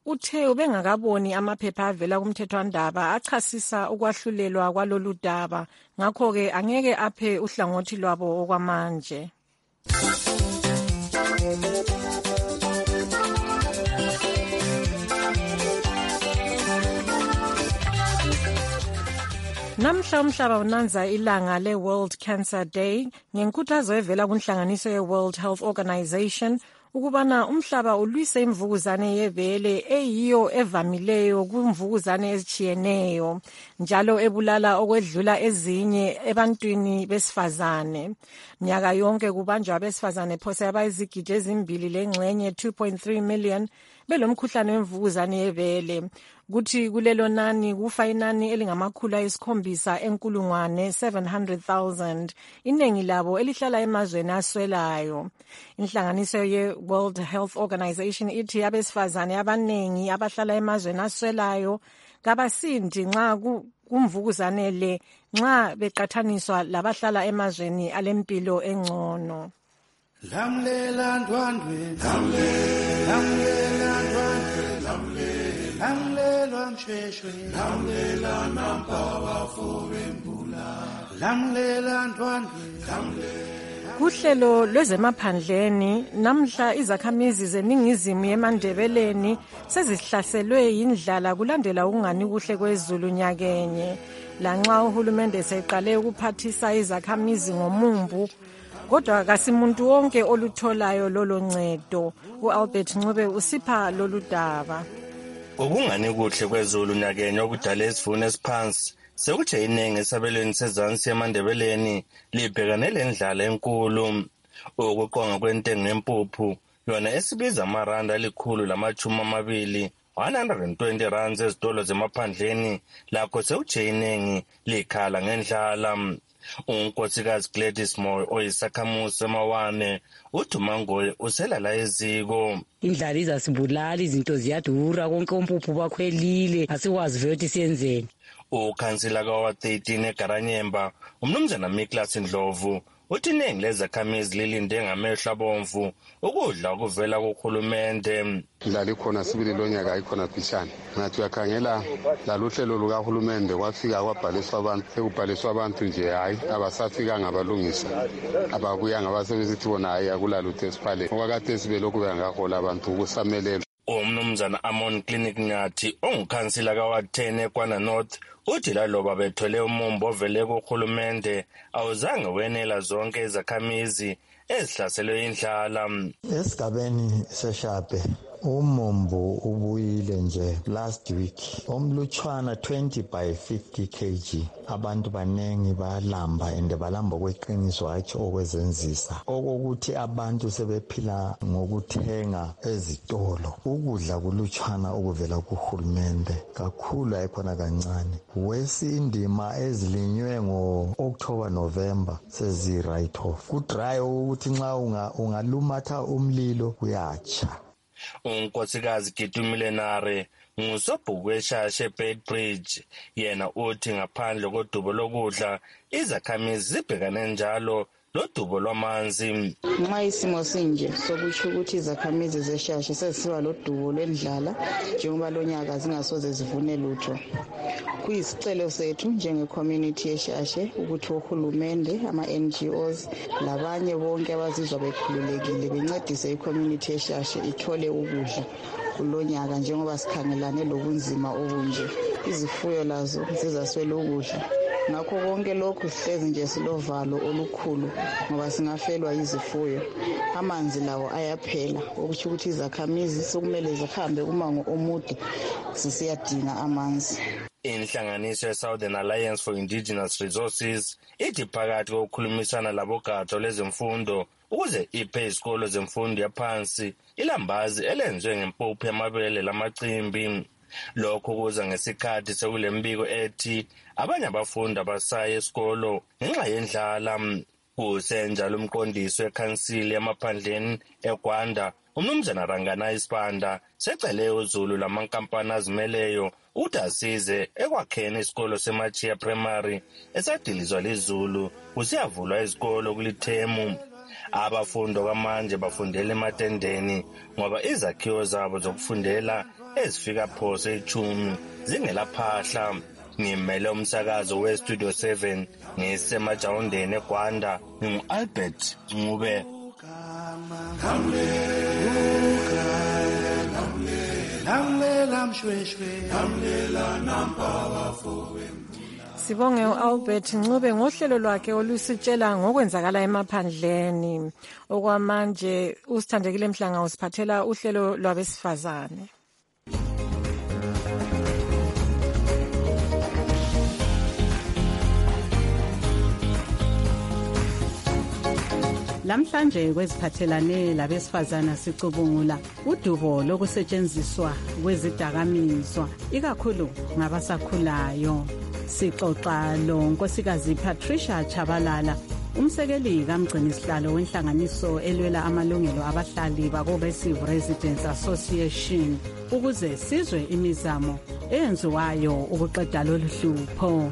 uthe ubengakaboni amaphepha avela kumthethwandaba achasisa ukwahlulelwa kwalolu daba, ngakho-ke angeke aphe uhlangothi lwabo okwamanje. Namhla umhlaba unanza ilanga le-World Cancer Day ngenkuthazo evela kunhlanganiso ye-World Health Organization ukubana umhlaba ulwise imvukuzane yebele eyiyo evamileyo kumvukuzane ezitshiyeneyo njalo ebulala okwedlula ezinye ebantwini besifazane. Mnyaka yonke kubanjwa abesifazane phose abayizigidi ezimbili lengxenye two point three million belomkhuhlane wemvukuzane yebele. Kuthi kulelo nani kufa inani elingamakhulu ayisikhombisa enkulungwane seven hundred thousand, iningi labo elihlala emazweni aswelayo. Inhlanganiso ye-World Health Organization ithi abesifazane abaningi abahlala emazweni aswelayo kabasindi nxa kumvukuzane le nxa beqathaniswa labahlala emazweni alempilo engcono. Lamlela ndwandwe, lamlela ndwandwe, lamlela msheshwe, lamlela nampawa fobembula, lamlela ndwandwe, Kuhlelo lwezemaphandleni namhla izakhamizi zeningizimu yeMandebeleni sezihlaselwe yindlala kulandela ukungani kuhle kwezulu nyakenye. Lanxa uhulumende seqale ukuphathisa izakhamizi ngomumbu, kodwa kasimuntu wonke olutholayo lolo ncedo. U-Albert Ncube usipha lolu daba. Ukungani kuhle kwezulu nyakenye okudala isivuno esiphansi sekuthe iningi esabelweni sezansi eMandebeleni libhekane lendlala enkulu. Ukuqonga kwentengo yempuphu yona esibiza amaranda alikhulu lamachumi amabili one hundred twenty rands ezitolo zemaphandleni lakho sekuthe iningi likhala ngendlala. Unkosikazi Gladys Moyo oyisakhamuzi semawane uthi uMangoye uselala eziko. Indlala izasibulala, izinto ziyadura, konke umpuphu bakhwelile, asikwazi vele ukuthi siyenzeni. Ukhansila kawa thirteen eGaranyemba umnumzana Miklas Ndlovu uthi iningi lezakhamizi lilinde ngamehlo abomvu ukudla okuvela kuhulumende. Indlala ikhona sibili lonyaka ayikhona phishana. Ngathi uyakhangela laluhlelo lukahulumende kwafika kwabhaliswa abantu, sekubhaliswa abantu nje hayi abasafika ngabalungisa. Ababuya ngabasebenzisi bona hayi akulalutho esiphale. Okwakade sibe lokhu bengahola abantu ukusamelela. Umnumzana Amon Clinic Nyathi ongukhansila kawa ten eKwana North uthi laloba bethole umumbo ovele kuhulumende awuzange wenela zonke izakhamizi ezihlaselwe indlala. Esigabeni seShape umumbo ubuyile nje last week omlutshwana twenty by fifty kilograms. Abantu banengi balamba ende balamba kweqiniso hatshi okwezenzisa okokuthi abantu sebephila ngokuthenga ezitolo. Ukudla kulutshwana okuvela kuhulumende kakhulu ayikhona kancane. Wesindima ezilinywe ngo-October November sezi right off. Kudry ukuthi nxa ungalumatha umlilo uyatsha. Unkosikazi Gitumile Nare ngusobhuku weshashe Bedbridge yena uthi ngaphandle kodubo lokudla izakhamizi zibhekane njalo lodubo lwamanzi. Nxa isimo sinje sokutsho ukuthi izakhamizi zeshashe sezisiba lodubo lwendlala njengoba lonyaka zingasoze zivune lutho. Kuyisicelo sethu njenge-community yeshashe ukuthi uhulumende, ama-N G Os labanye bonke abazizwa bekhululekile bencedise i-community yeshashe ithole ukudla kulonyaka njengoba sikhangelane lobunzima obunje. Izifuyo lazo zizaswela ukudla. Ngakho konke lokhu sihlezi nje silovalo olukhulu ngoba singafelwa izifuyo. Amanzi lawo ayaphela okuthi ukuthi izakhamizi sokumele zihambe umango omude sisiyadinga amanzi. Inhlanganiso ye-Southern Alliance for Indigenous Resources ithi phakathi kokukhulumisana labogatsha lwezemfundo ukuze iphe izikolo zemfundo yaphansi ilambazi elenziwe ngempuphu yamabele lamacimbi. Lokho kuza ngesikhathi sekule mbiko ethi abanye abafundi abasaya esikolo ngenxa yendlala. Kusenjalo umqondisi wekhansili yamaphandleni eGwanda umnumzana Rangana Isipanda secele uZulu lamankampani azimeleyo ukuthi asize ekwakheni isikolo seMachiya Primary esadilizwa liZulu kusiyavulwa izikolo kulithemu. Abafundi kwamanje bafundela ematendeni ngoba izakhiwo zabo zokufundela ezifika phose echumi zingelaphahla. Ngimele umsakazo we-Studio seven ngisemajawundeni eGwanda, ngingu-Albert Ncube. Sibonge u-Albert Ncube ngohlelo lwakhe olusitshela ngokwenzakala emaphandleni. Okwamanje uSithandekile Mhlanga usiphathela uhlelo lwabesifazane. Lamhlanje kweziphathelane labesifazana sicubungula udubo lokusetshenziswa kwezidakamizwa ikakhulu ngabasakhulayo. Sixoxa lo Nkosikazi Patricia Chabalala, umsekeli kaMgcinisihlalo wenhlanganiso elwela amalungelo abahlali bako-Besive Residents Association, ukuze sizwe imizamo eyenziwayo ukuqeda lolu hlupho.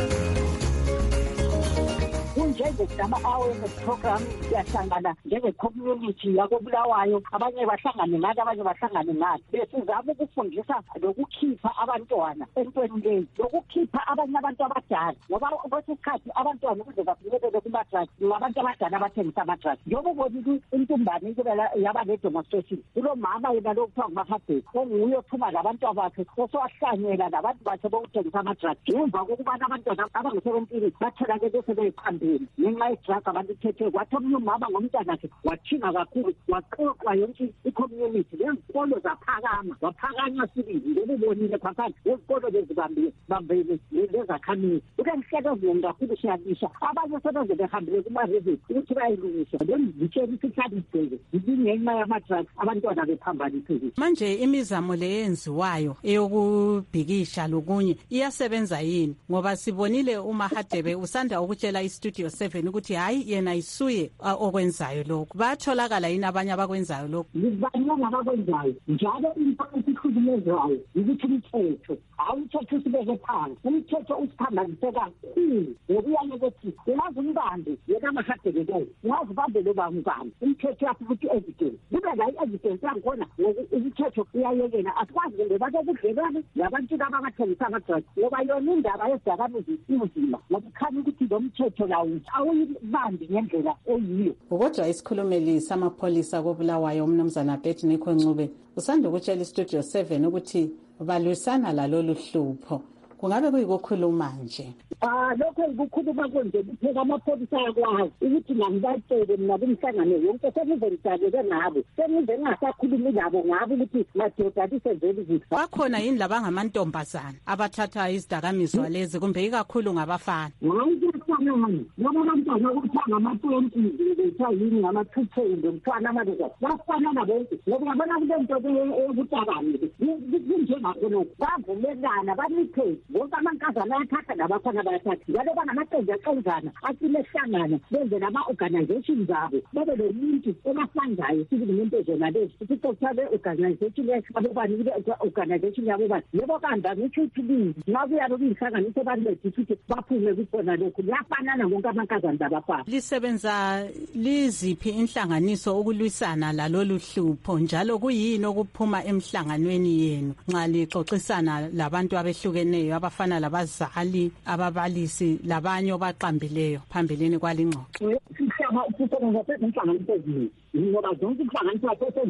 Njengama-awareness program siyahlangana njenge-community yakobulawayo, abanye bahlangane ngathi abanye bahlangane ngathi besizama ukufundisa lokukhipha abantwana entweni leyi, lokukhipha abanye abantu abadala, ngoba kwesinye isikhathi abantwana ukuze bafinyelele kuma-drugs ngabantu abadala abathengisa ama-drugs. Njengoba ubonile intumbane yaba ne-demonstration, kulo mama yena lokuthiwa nguMahadebe onguye ophuma labantu bakhe osowahlanyela labantu bakhe bokuthengisa ama-drugs. Ngemva kokubana abantwana abangu-seventeen batholakele sebeyiphambili ngenxa yedrag abantu ithethe, kwathi omunye umama ngomntanakhe wathinga kakhulu, waqoqwa yonke i-community lezikolo zaphakama, waphakanywa sibili. Ngokubonile phaphana lezikolo bezibambele lezakhamizi. Kuke ngihlelezweni kakhulu siyabisha abanye sebeze behambile kuma-revet ukuthi bayilungisa lenzitshela isihlaliseke ngenxa yama-drugs abantwana bephambanisile. Manje imizamo le yenziwayo eyokubhikisha lokunye iyasebenza yini? Ngoba sibonile uMahadebe usanda ukutshela iStudio seven ukuthi hayi yena isuye okwenzayo lokho. Batholakala yini abanye abakwenzayo lokho? Ngibanye abakwenzayo njalo into esikhulumezayo ukuthi umthetho awumthetho usibeke phansi, umthetho usiphambanise kakhulu ngokuyale ukuthi uyazi umbambi yena Mahadebe loyo, uyazi ubambe lo bangubani, umthetho yapha ukuthi evidence kube la i-evidence yangikhona umthetho uyayekela. Asikwazi nje bake kudlelwane labantu ababathengisa ama-drugs ngoba yona indaba yezidakamizwa inzima ngoba ikhanya ukuthi lo mthetho lawo awuyibambi ngendlela oyiyo. Kodwa isikhulumeli samapholisa koBulawayo umnumzana Bethniko Ncube usanda ukutshela iStudio seven ukuthi balwisana lalolu hlupho. Kungabe kuyikukhuluma nje? Ah, lokho ukukhuluma konje kuphela amapholisa yakwazi ukuthi ngibatshele mina kumhlangane yonke sengizenzakele ngabo, sengize ngingasakhulumi nabo ngabo ukuthi madoda lisenzele izinto. Bakhona yini labangamantombazana abathatha izidakamizwa lezi kumbe ikakhulu ngabafana? Hayi kufanele ngoba abantwana ukuthi ngama-twenty betha yini ngama-two ten ngomfana amadodana bafanana bonke ngoba yabona kulento eyokutabani kunjengakho bavumelana baniphe bonke amankazana ayathatha nabafana bayathatha njalo banamaqembu aqenzana acile ehlangana benze nama-organization zabo babe lomuntu obasandayo sibili ngento zona lezi sisitokutha le-organization abobani kule-organization yabobani yebo kanda ngitsho ukuthi nxa kuyabe kuyinhlanganiso ebalulekile ukuthi baphume kukhona lokhu liyafanana bonke amankazana labafana. Lisebenza liziphi inhlanganiso ukulwisana lalolu hlupho njalo kuyini okuphuma emhlanganweni yenu nxa lixoxisana labantu abehlukeneyo abafana labazali, ababalisi labanye obaqambileyo phambilini kwalingxoxo? Sihlaba ukusebenza sezinhlanganiso eziningi ngoba zonke inhlanganiso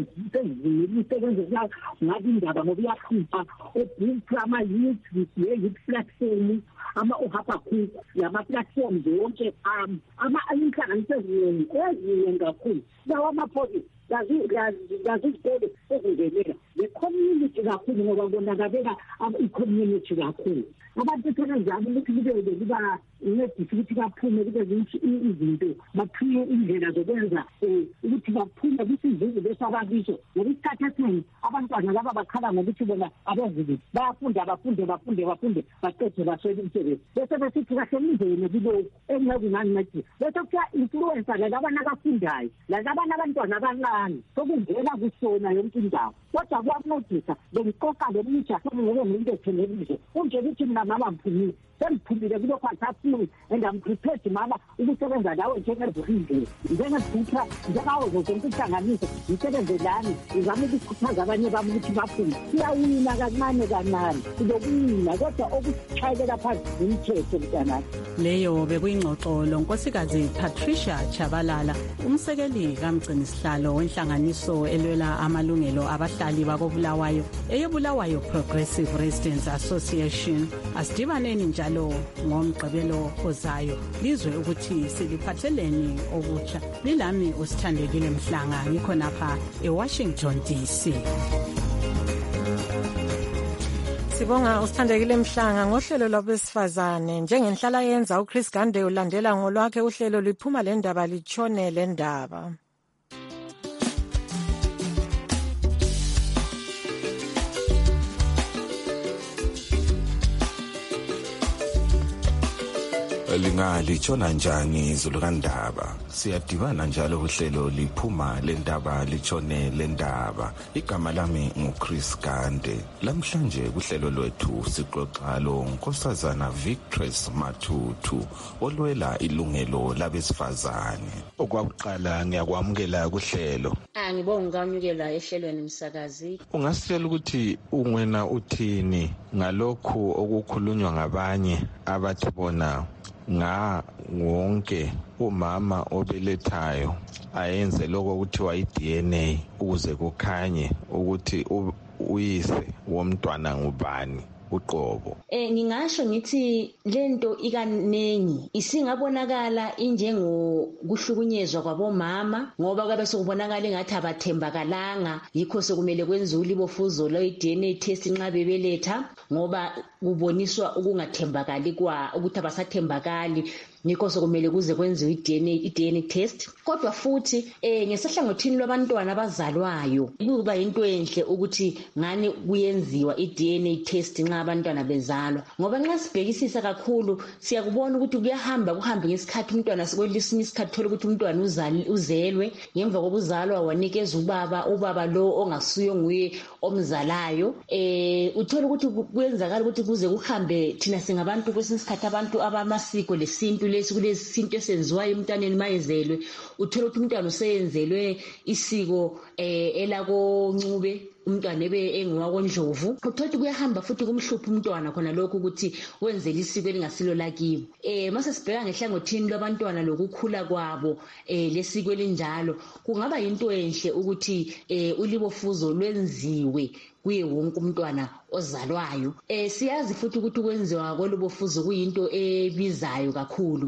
sezisebenza ngathi indaba ngoba iyahlupha ebhukhi ama-youth ye-youth platform ama-uhabakhuk yama-platform zonke inhlanganiso eziningi eziningi kakhulu lawo amapholisa lazizikole ezingenela le-community kakhulu ngoba bonakabela i-community kakhulu. Abantu sebenzama ukuthi kube kuba incedisa ukuthi baphume kube izinto baphiwe indlela zokwenza ukuthi baphume kwisizuzu besabakiso ngoba isikhathi esiningi abantwana laba bakhala ngokuthi bona abazili bayafunda bafunde bafunde bafunde baqede baswele umsebenzi bese besithi kahle nizene kulokhu engingakungancedisa bese kuthiwa influencer lalabana abafundayo lalabana abantwana abancane sokungena kusona yonke indawo kodwa kuyancedisa bengiqoqa le mitsha sengingeke ngiyibethele kunje ukuthi mina mama mphumile sengiphumile kulokho asafuni and I'm prepared mama ukusebenza nawe njengeziringe njengezitha njengawo zonke inhlanganiso ngisebenze lani ngizama ukukhuthaza abanye bami ukuthi bafunde siyawina kancane kancane sizokuwina kodwa okuchayekela phansi umthetho mntanami. Leyo bekuyingxoxo lonkosikazi Patricia Chabalala, umsekeli kamgcini sihlalo wenhlanganiso elwela amalungelo abahlali bakobulawayo eyobulawayo Progressive Residents Association. Asidibaneni njalo ngomgqibelo ozayo lizwe ukuthi siliphatheleni okutsha. Lilami usithandekile Mhlanga ngikhonapha eWashington D C. Sibonga usithandekile Mhlanga ngohlelo lwabesifazane. Njengenhlala yenza uChris Gande ulandela ngolwakhe uhlelo liphuma le ndaba litshone le ndaba. Lingalitshona njani izulu kandaba? Siyadibana njalo uhlelo liphuma lendaba litshone lendaba. Igama lami nguChris Gande. Lamhlanje kuhlelo lwethu sixoxa lo Nkosazana Victress Matutu olwela ilungelo labesifazane. Okwakuqala ngiyakwamukela kuhlelo. Ah ngibonga ukwamukela ehlelweni msakazi. Ungasitshela ukuthi ungwena uthini ngalokhu okukhulunywa ngabanye abathi bona nga wonke umama obelethayo ayenze lokho kuthiwa i-D N A ukuze kukhanye ukuthi uyise womntwana ngubani uqobo? Eh ngingasho ngithi lento ikanengi isingabonakala injengo kuhlukunyezwa kwabomama ngoba kabe sokubonakala engathi abathembakalanga yikho sokumele kwenziwe libofuzo lo i-D N A test nxa bebeletha ngoba kuboniswa ukungathembakali kwa ukuthi abasathembakali ngikho sokumele kuze kwenziwe i-D N A i-D N A test. Kodwa futhi eh ngesahlangothini lwabantwana abazalwayo kuba into enhle ukuthi ngani kuyenziwa i-D N A test nxa abantwana bezalwa ngoba nxa sibhekisisa kakhulu siyakubona ukuthi kuyahamba kuhambe ngesikhathi umntwana sikwelisini isikhathi thola ukuthi umntwana uzali uzelwe ngemva kokuzalwa wanikeza ubaba ubaba lo ongasuyo nguye omzalayo eh uthola ukuthi kwenzakala ukuthi kuze kuhambe thina singabantu kwesinye isikhathi abantu abamasiko lesintu lesi kulesinto esenziwayo emntaneni mayezelwe uthola ukuthi umntwana useyenzelwe isiko eh elako Ncube umntwana ebe engiwakondlovu uthola kuyahamba futhi kumhlupha umntwana khona lokho ukuthi wenzele isiko elingasilo lakibo. Eh mase sibheka ngehlangothini labantwana lokukhula kwabo eh lesiko elinjalo kungaba into enhle ukuthi eh ulibofuzo lwenziwe kuye wonke umntwana ozalwayo. Eh siyazi futhi ukuthi kwenziwa kwalobofuzo kuyinto ebizayo kakhulu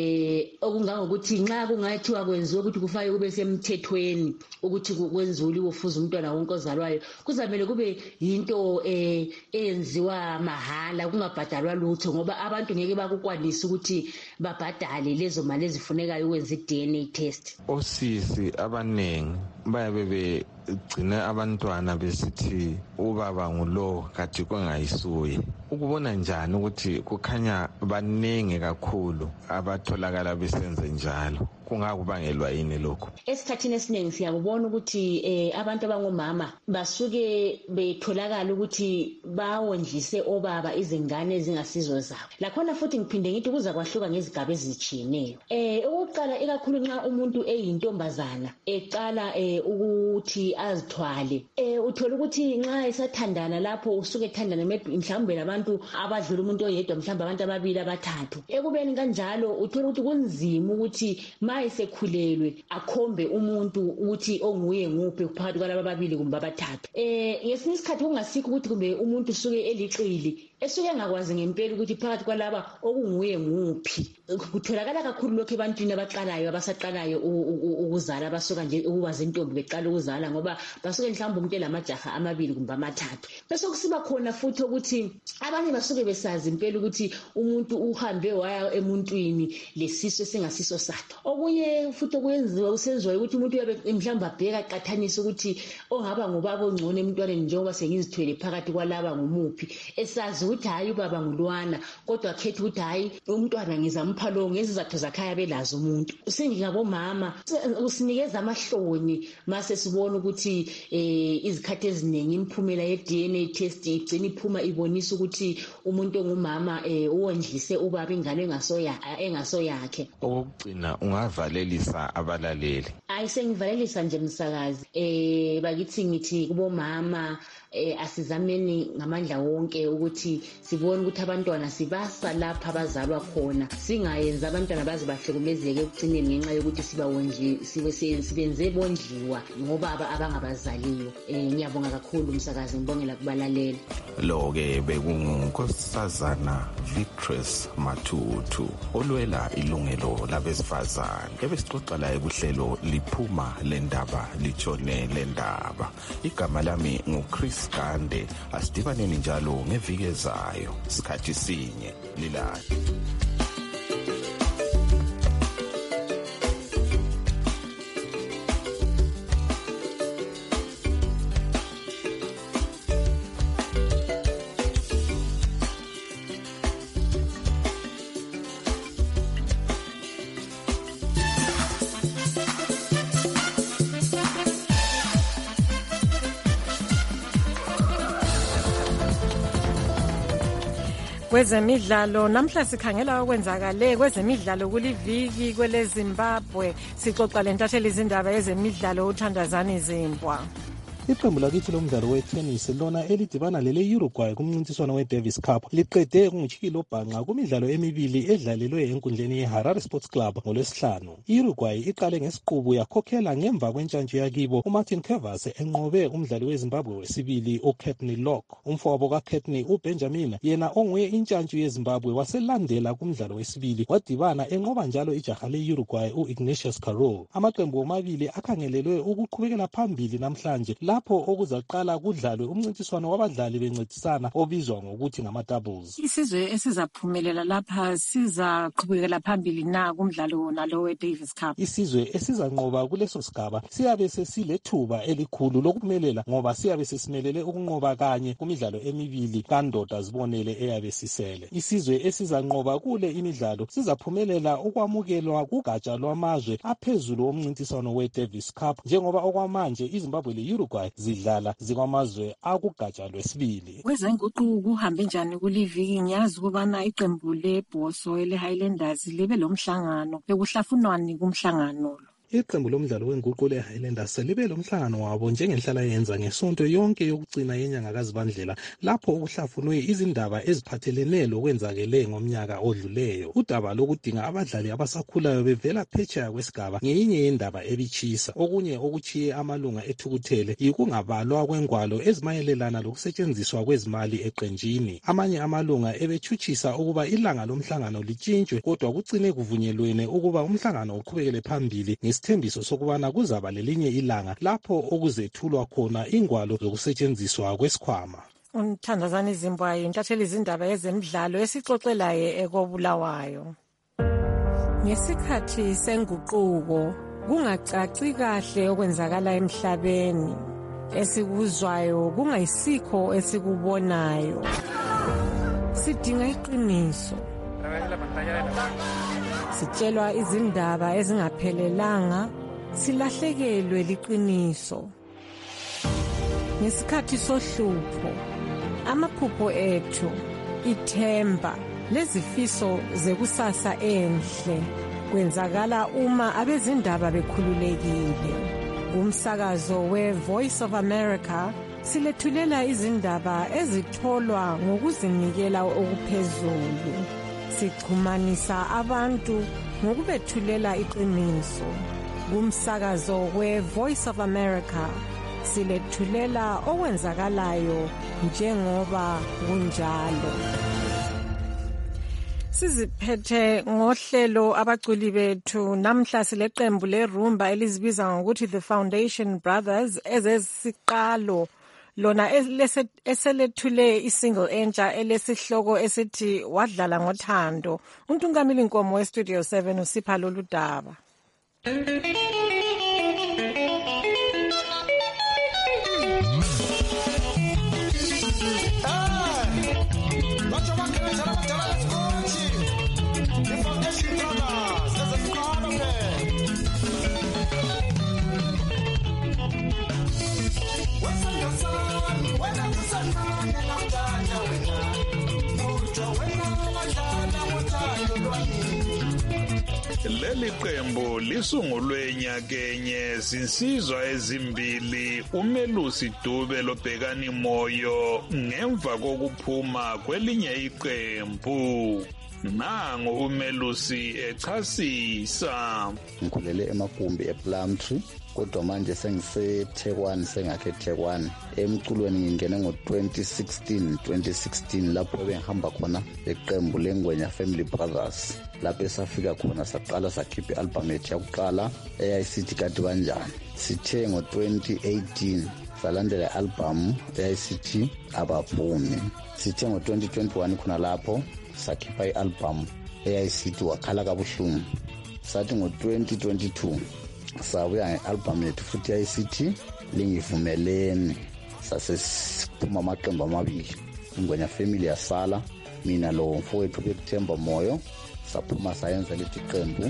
eh okungangokuthi nxa kungathiwa kwenziwe ukuthi kufanele kube semthethweni ukuthi kwenziwe libofuzo umntwana wonke ozalwayo kuzamele kube yinto eh eyenziwa mahala kungabhadalwa lutho ngoba abantu ngeke bakukwanisa ukuthi babhadale lezo mali ezifunekayo ukwenza i-D N A test. Osisi abanengi bayabe begcine abantwana besithi ubaba ngulo kati kwengayisuye. Ukubona njani ukuthi kukhanya banenge kakhulu abatholakala besenze njalo? Kungakubangelwa yini lokho? Esikhathini esiningi siyakubona ukuthi eh abantu abangomama basuke betholakala ukuthi bawondlise obaba izingane ezingasizo zabo. Lakhona futhi ngiphinde ngithi kuza kwahluka ngezigaba ezitshiyeneyo. Eh ukuqala ikakhulu nxa umuntu eyintombazana eqala eh ukuthi azithwale eh uthola ukuthi nxa esathandana lapho usuke ethandana mhlawumbe labantu abadlula umuntu oyedwa mhlawumbe abantu ababili abathathu. Ekubeni kanjalo uthola ukuthi kunzima ukuthi esekhulelwe akhombe umuntu ukuthi onguye nguphi phakathi kwalabo ababili kumbe abathathu. Eh ngesinye isikhathi kungasikho ukuthi kumbe umuntu usuke eliqili esuke ngakwazi ngempela ukuthi phakathi kwalaba okunguye nguphi. Kutholakala kakhulu lokho ebantwini abaqalayo abasaqalayo ukuzala basuka nje ukuba zintombi beqala ukuzala ngoba basuke mhlawumbe umuntu elamajaha amabili kumbe amathathu. Bese kusiba khona futhi ukuthi abanye basuke besazi impela ukuthi umuntu uhambe waya emuntwini lesiso singasiso sakhe. Okunye futhi okwenziwa kusenziwa ukuthi umuntu uyabe mhlawumbe abheka qathanisa ukuthi ongaba ngubaba ongcono emntwaneni njengoba sengizithwele phakathi kwalaba ngumuphi esazi ukuthi hayi ubaba ngulwana kodwa khetha ukuthi hayi umntwana ngizampha lo ngezizathu zakhaya belazo umuntu. Sengingabomama usinikeza amahloni mase sibona ukuthi eh izikhathi eziningi imphumela ye D N A test igcina iphuma ibonisa ukuthi umuntu ongumama eh uwondlise ubaba ingane engasoya engasoyakhe. Okugcina ungavalelisa abalaleli. Ayi sengivalelisa nje msakazi eh bakithi ngithi kubomama eh asizameni ngamandla wonke ukuthi sibone ukuthi abantwana sibasa lapha abazalwa khona, singayenza abantwana baze bahlekumezeke ekugcineni ngenxa yokuthi sibawondli sibe sibenze bondliwa ngoba abangabazaliyo. Eh ngiyabonga kakhulu umsakazi, ngibongela kubalalela. Lo ke bekunkosazana Victress Matutu olwela ilungelo labesifazane. Ebesixoxa la ekuhlelo liphuma lendaba litshone lendaba. Igama lami nguChris Kande, asidibaneni njalo ngeviki ezayo sikhathi sinye lilala. Kwezemidlalo namhla sikhangela okwenzakale kwezemidlalo kuliviki kwele Zimbabwe. Sixoxa lentatheli izindaba ezemidlalo uThandazani Zimbwa. Iqembu lakithi lomdlalo wetennis lona elidibana lele Uruguay kumncintiswano weDavis Cup liqede ngumjikilo bhanqa kumidlalo emibili edlalelwe enkundleni yeHarare Sports Club ngolwesihlanu. Uruguay iqale ngesiqubu yakhokhela ngemva kwentshantshi yakibo uMartin Kevas enqobe umdlali weZimbabwe wesibili uCatney Locke. Umfowabo kaCatney uBenjamin yena onguye intshantshi yeZimbabwe waselandela kumdlalo wesibili wadibana enqoba njalo ijaha le-Uruguay uIgnatius Carroll. Amaqembu omabili akhangelelwe ukuqhubekela phambili namhlanje lapho okuzaqala kudlalwe umncintiswano wabadlali bencedisana obizwa ngokuthi ngama-doubles. Isizwe esizaphumelela lapha sizaqhubekela phambili na kumdlalo nalo weDavis Cup. Isizwe esizanqoba kuleso sigaba siyabe sesilethuba elikhulu lokuphumelela ngoba siyabe sesimelele ukunqoba kanye kumidlalo emibili kandoda zibonele eyabe sisele. Isizwe esizanqoba kule imidlalo sizaphumelela ukwamukelwa kugatsha lwamazwe aphezulu omncintiswano weDavis Cup njengoba okwamanje iZimbabwe le-Uruguay zidlala zikwamazwe akugatsha lwesibili. Kwezenguquko kuhambe njani kuliviki? Ngiyazi ukubana iqembu lebhoso ele-Highlanders libe lomhlangano bekuhlafunwani kumhlangano lo. Iqembu lomdlalo wenguquko le-Highlanders libe lomhlangano wabo njengenhlala yenza ngesonto yonke yokugcina yenyanga kaZibandlela lapho okuhlafunwe izindaba eziphathelene lokwenzakele ngomnyaka odluleyo. Udaba lokudinga abadlali abasakhulayo bevela phetsheya kwesigaba ngeyinye yendaba ebitshisa. Okunye okuchiye amalunga ethukuthele yikungabalwa kwengwalo ezimayelelana lokusetshenziswa kwezimali eqenjini. Amanye amalunga ebethutshisa ukuba ilanga lomhlangano litshintshwe kodwa kucine kuvunyelwene ukuba umhlangano uqhubekele phambili isithembiso sokubana kuzaba lelinye ilanga lapho okuzethulwa khona ingwalo zokusetshenziswa kwesikhwama. uThandazani Zimbwa intatheli izindaba ezemidlalo esixoxelaye ekobulawayo. Ngesikhathi senguquko kungacaci kahle okwenzakala emhlabeni, esikuzwayo kungayisikho esikubonayo. Sidinga iqiniso. Sitshelwa izindaba ezingaphelelanga, silahlekelwe liqiniso. Ngesikhathi sohlupho, amaphupho ethu, ithemba, lezifiso zekusasa enhle kwenzakala uma abezindaba bekhululekile. Umsakazo we-Voice of America silethulela izindaba ezitholwa ngokuzinikela okuphezulu. Sichumanisa abantu ngokubethulela iqiniso. Kumsakazo we-Voice of America silethulela okwenzakalayo njengoba kunjalo. Siziphethe ngohlelo abaculi bethu namhla sileqembu lerumba elizibiza ngokuthi The Foundation Brothers ezesiqalo lona eselethule isingle entsha elesihloko esithi wadlala ngothando. Untungameli Nkomo weStudio seven usipha lolu daba. Leli qembu lisungulwe nyakenye zinsizwa ezimbili uMelusi Dube lobhekani moyo ngemva kokuphuma kwelinye iqembu. Nangu uMelusi echasisa. Ngikhulele emagumbi ePlumtree kodwa manje sengiseThekwani sengakhe eThekwani. Emculweni ngingene ngo twenty sixteen twenty sixteen lapho bengihamba khona leqembu leNgwenya Family Brothers. Lapho esafika khona saqala sakhipha i-album ethu yokuqala eyayisithi kade kanjani. Sithe ngo twenty eighteen salandela i-album eyayisithi Abavumi. Sithe ngo twenty twenty-one khona lapho sakhipha i-album eyayisithi Wakhala Kabuhlungu. Sathi ngo twenty twenty-two sabuya nge-album yethu futhi eyayisithi Lingivumeleni. Sasesiphuma amaqembu amabili, Ingwenya Family yasala, mina lo mfowethu bekuthemba moyo saphuma sayenza leti qembu.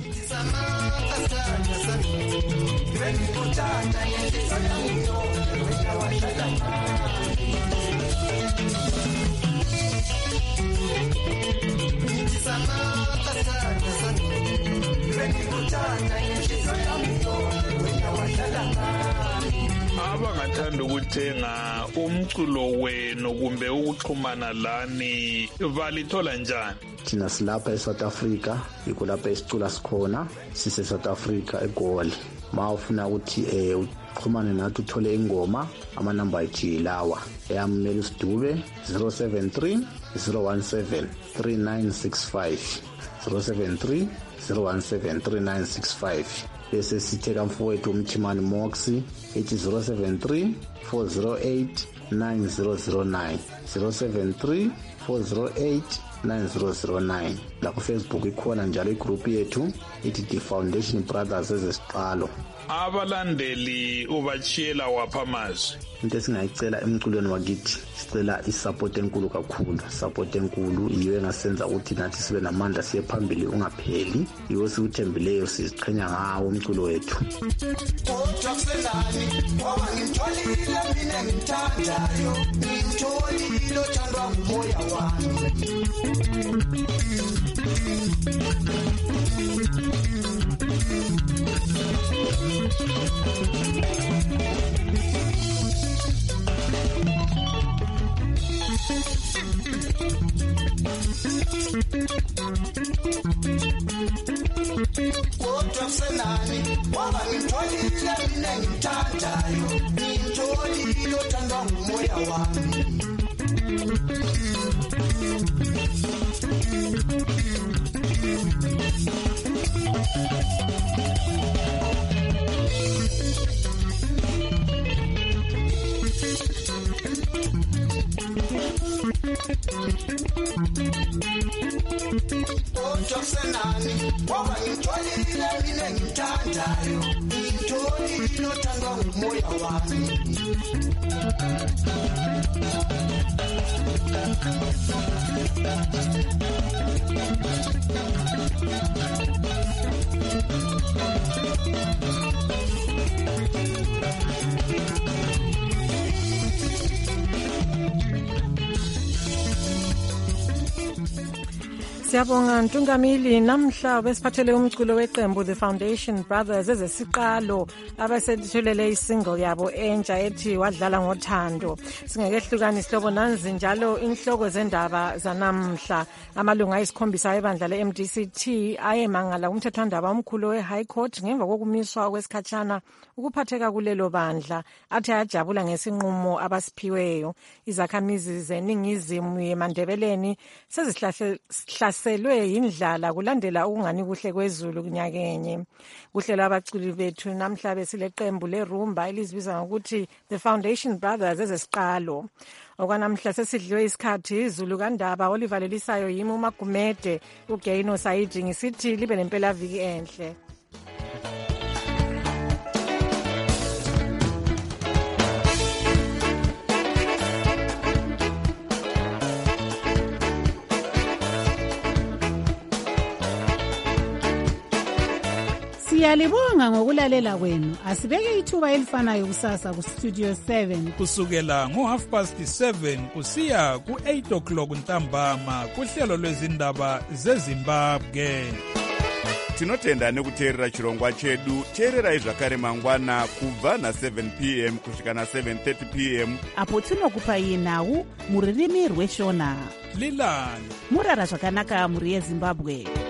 Abangathanda ukuthenga umculo wenu kumbe ukuxhumana lani balithola njani? Thina silapha eSouth Africa, yikho lapha esicula sikhona, sise South Africa eGoli. Ma ufuna ukuthi eh uxhumane nathi uthole ingoma, amanamba ethu yilawa. Eyami Melusi Dube zero seven three zero one seven three nine six five zero seven three zero one seven three nine six five. Bese sitheka mfowethu uMthimani Moxi ethi zero seven three four zero eight nine zero zero nine zero seven three four zero eight nine zero zero nine. La ku Facebook ikhona njalo igroup yethu ithi The Foundation Brothers ezesiqalo. Abalandeli ubachiyela wapha amazwi. Into esingayicela emculweni wakithi sicela isupport enkulu kakhulu. Support enkulu iyo engasenza ukuthi nathi sibe namandla siye phambili ungapheli. Yiwo siuthembileyo siziqhenya ngawo umculo wethu. Kodwa kusenani ngoba ngimtholile mina ngimthandayo, ngimtholile othandwa ngumoya wami. Kodwa kusenani ngoba ngimtholile mina ngimthandayo, ngimtholile othandwa ngumoya wami. Kodwa kusenani ngoba ngimtholile mina ngimthandayo, ngimtholile othandwa ngumoya wami. Siyabonga Ntungamili, namhla besiphathele umculo weqembu The Foundation Brothers ezesiqalo abasethulele isingle yabo entsha ethi Wadlala Ngothando. Singekehlukani sihloko nanzi njalo inhloko zendaba zanamhla. Amalunga ayisikhombisa ebandla le-M D C T ayemangala umthethwandaba omkhulu we-High Court ngemva kokumiswa kwesikhatshana ukuphatheka kulelo bandla athi ajabula ngesinqumo abasiphiweyo. Izakhamizi zeningizimu yeMandebeleni sezihlaselwe yindlala kulandela ukungani kuhle kwezulu kunyakenye. Kuhlelo abaculi bethu namhla besileqembu lerumba elizibiza ngokuthi The Foundation Brothers ezesiqalo. Okwanamhla sesidliwe isikhathi izulu kandaba olivalelisayo yimi uMagumede uGaino Saidi ngisithi libe lempela viki enhle. Siyalibonga ngokulalela kwenu. Asibeke ithuba elifanayo kusasa ku Studio seven kusukela ngo half past seven kusiya ku eight o'clock ntambama kuhlelo lwezindaba zeZimbabwe. tinotenda nekuteerera chirongwa chedu. teererai zvakare mangwana kubva na-seven p m kusvika na-seven thirty p m apo tinokupai nhau mururimi rweshona. lilani murara zvakanaka muri yezimbabwe.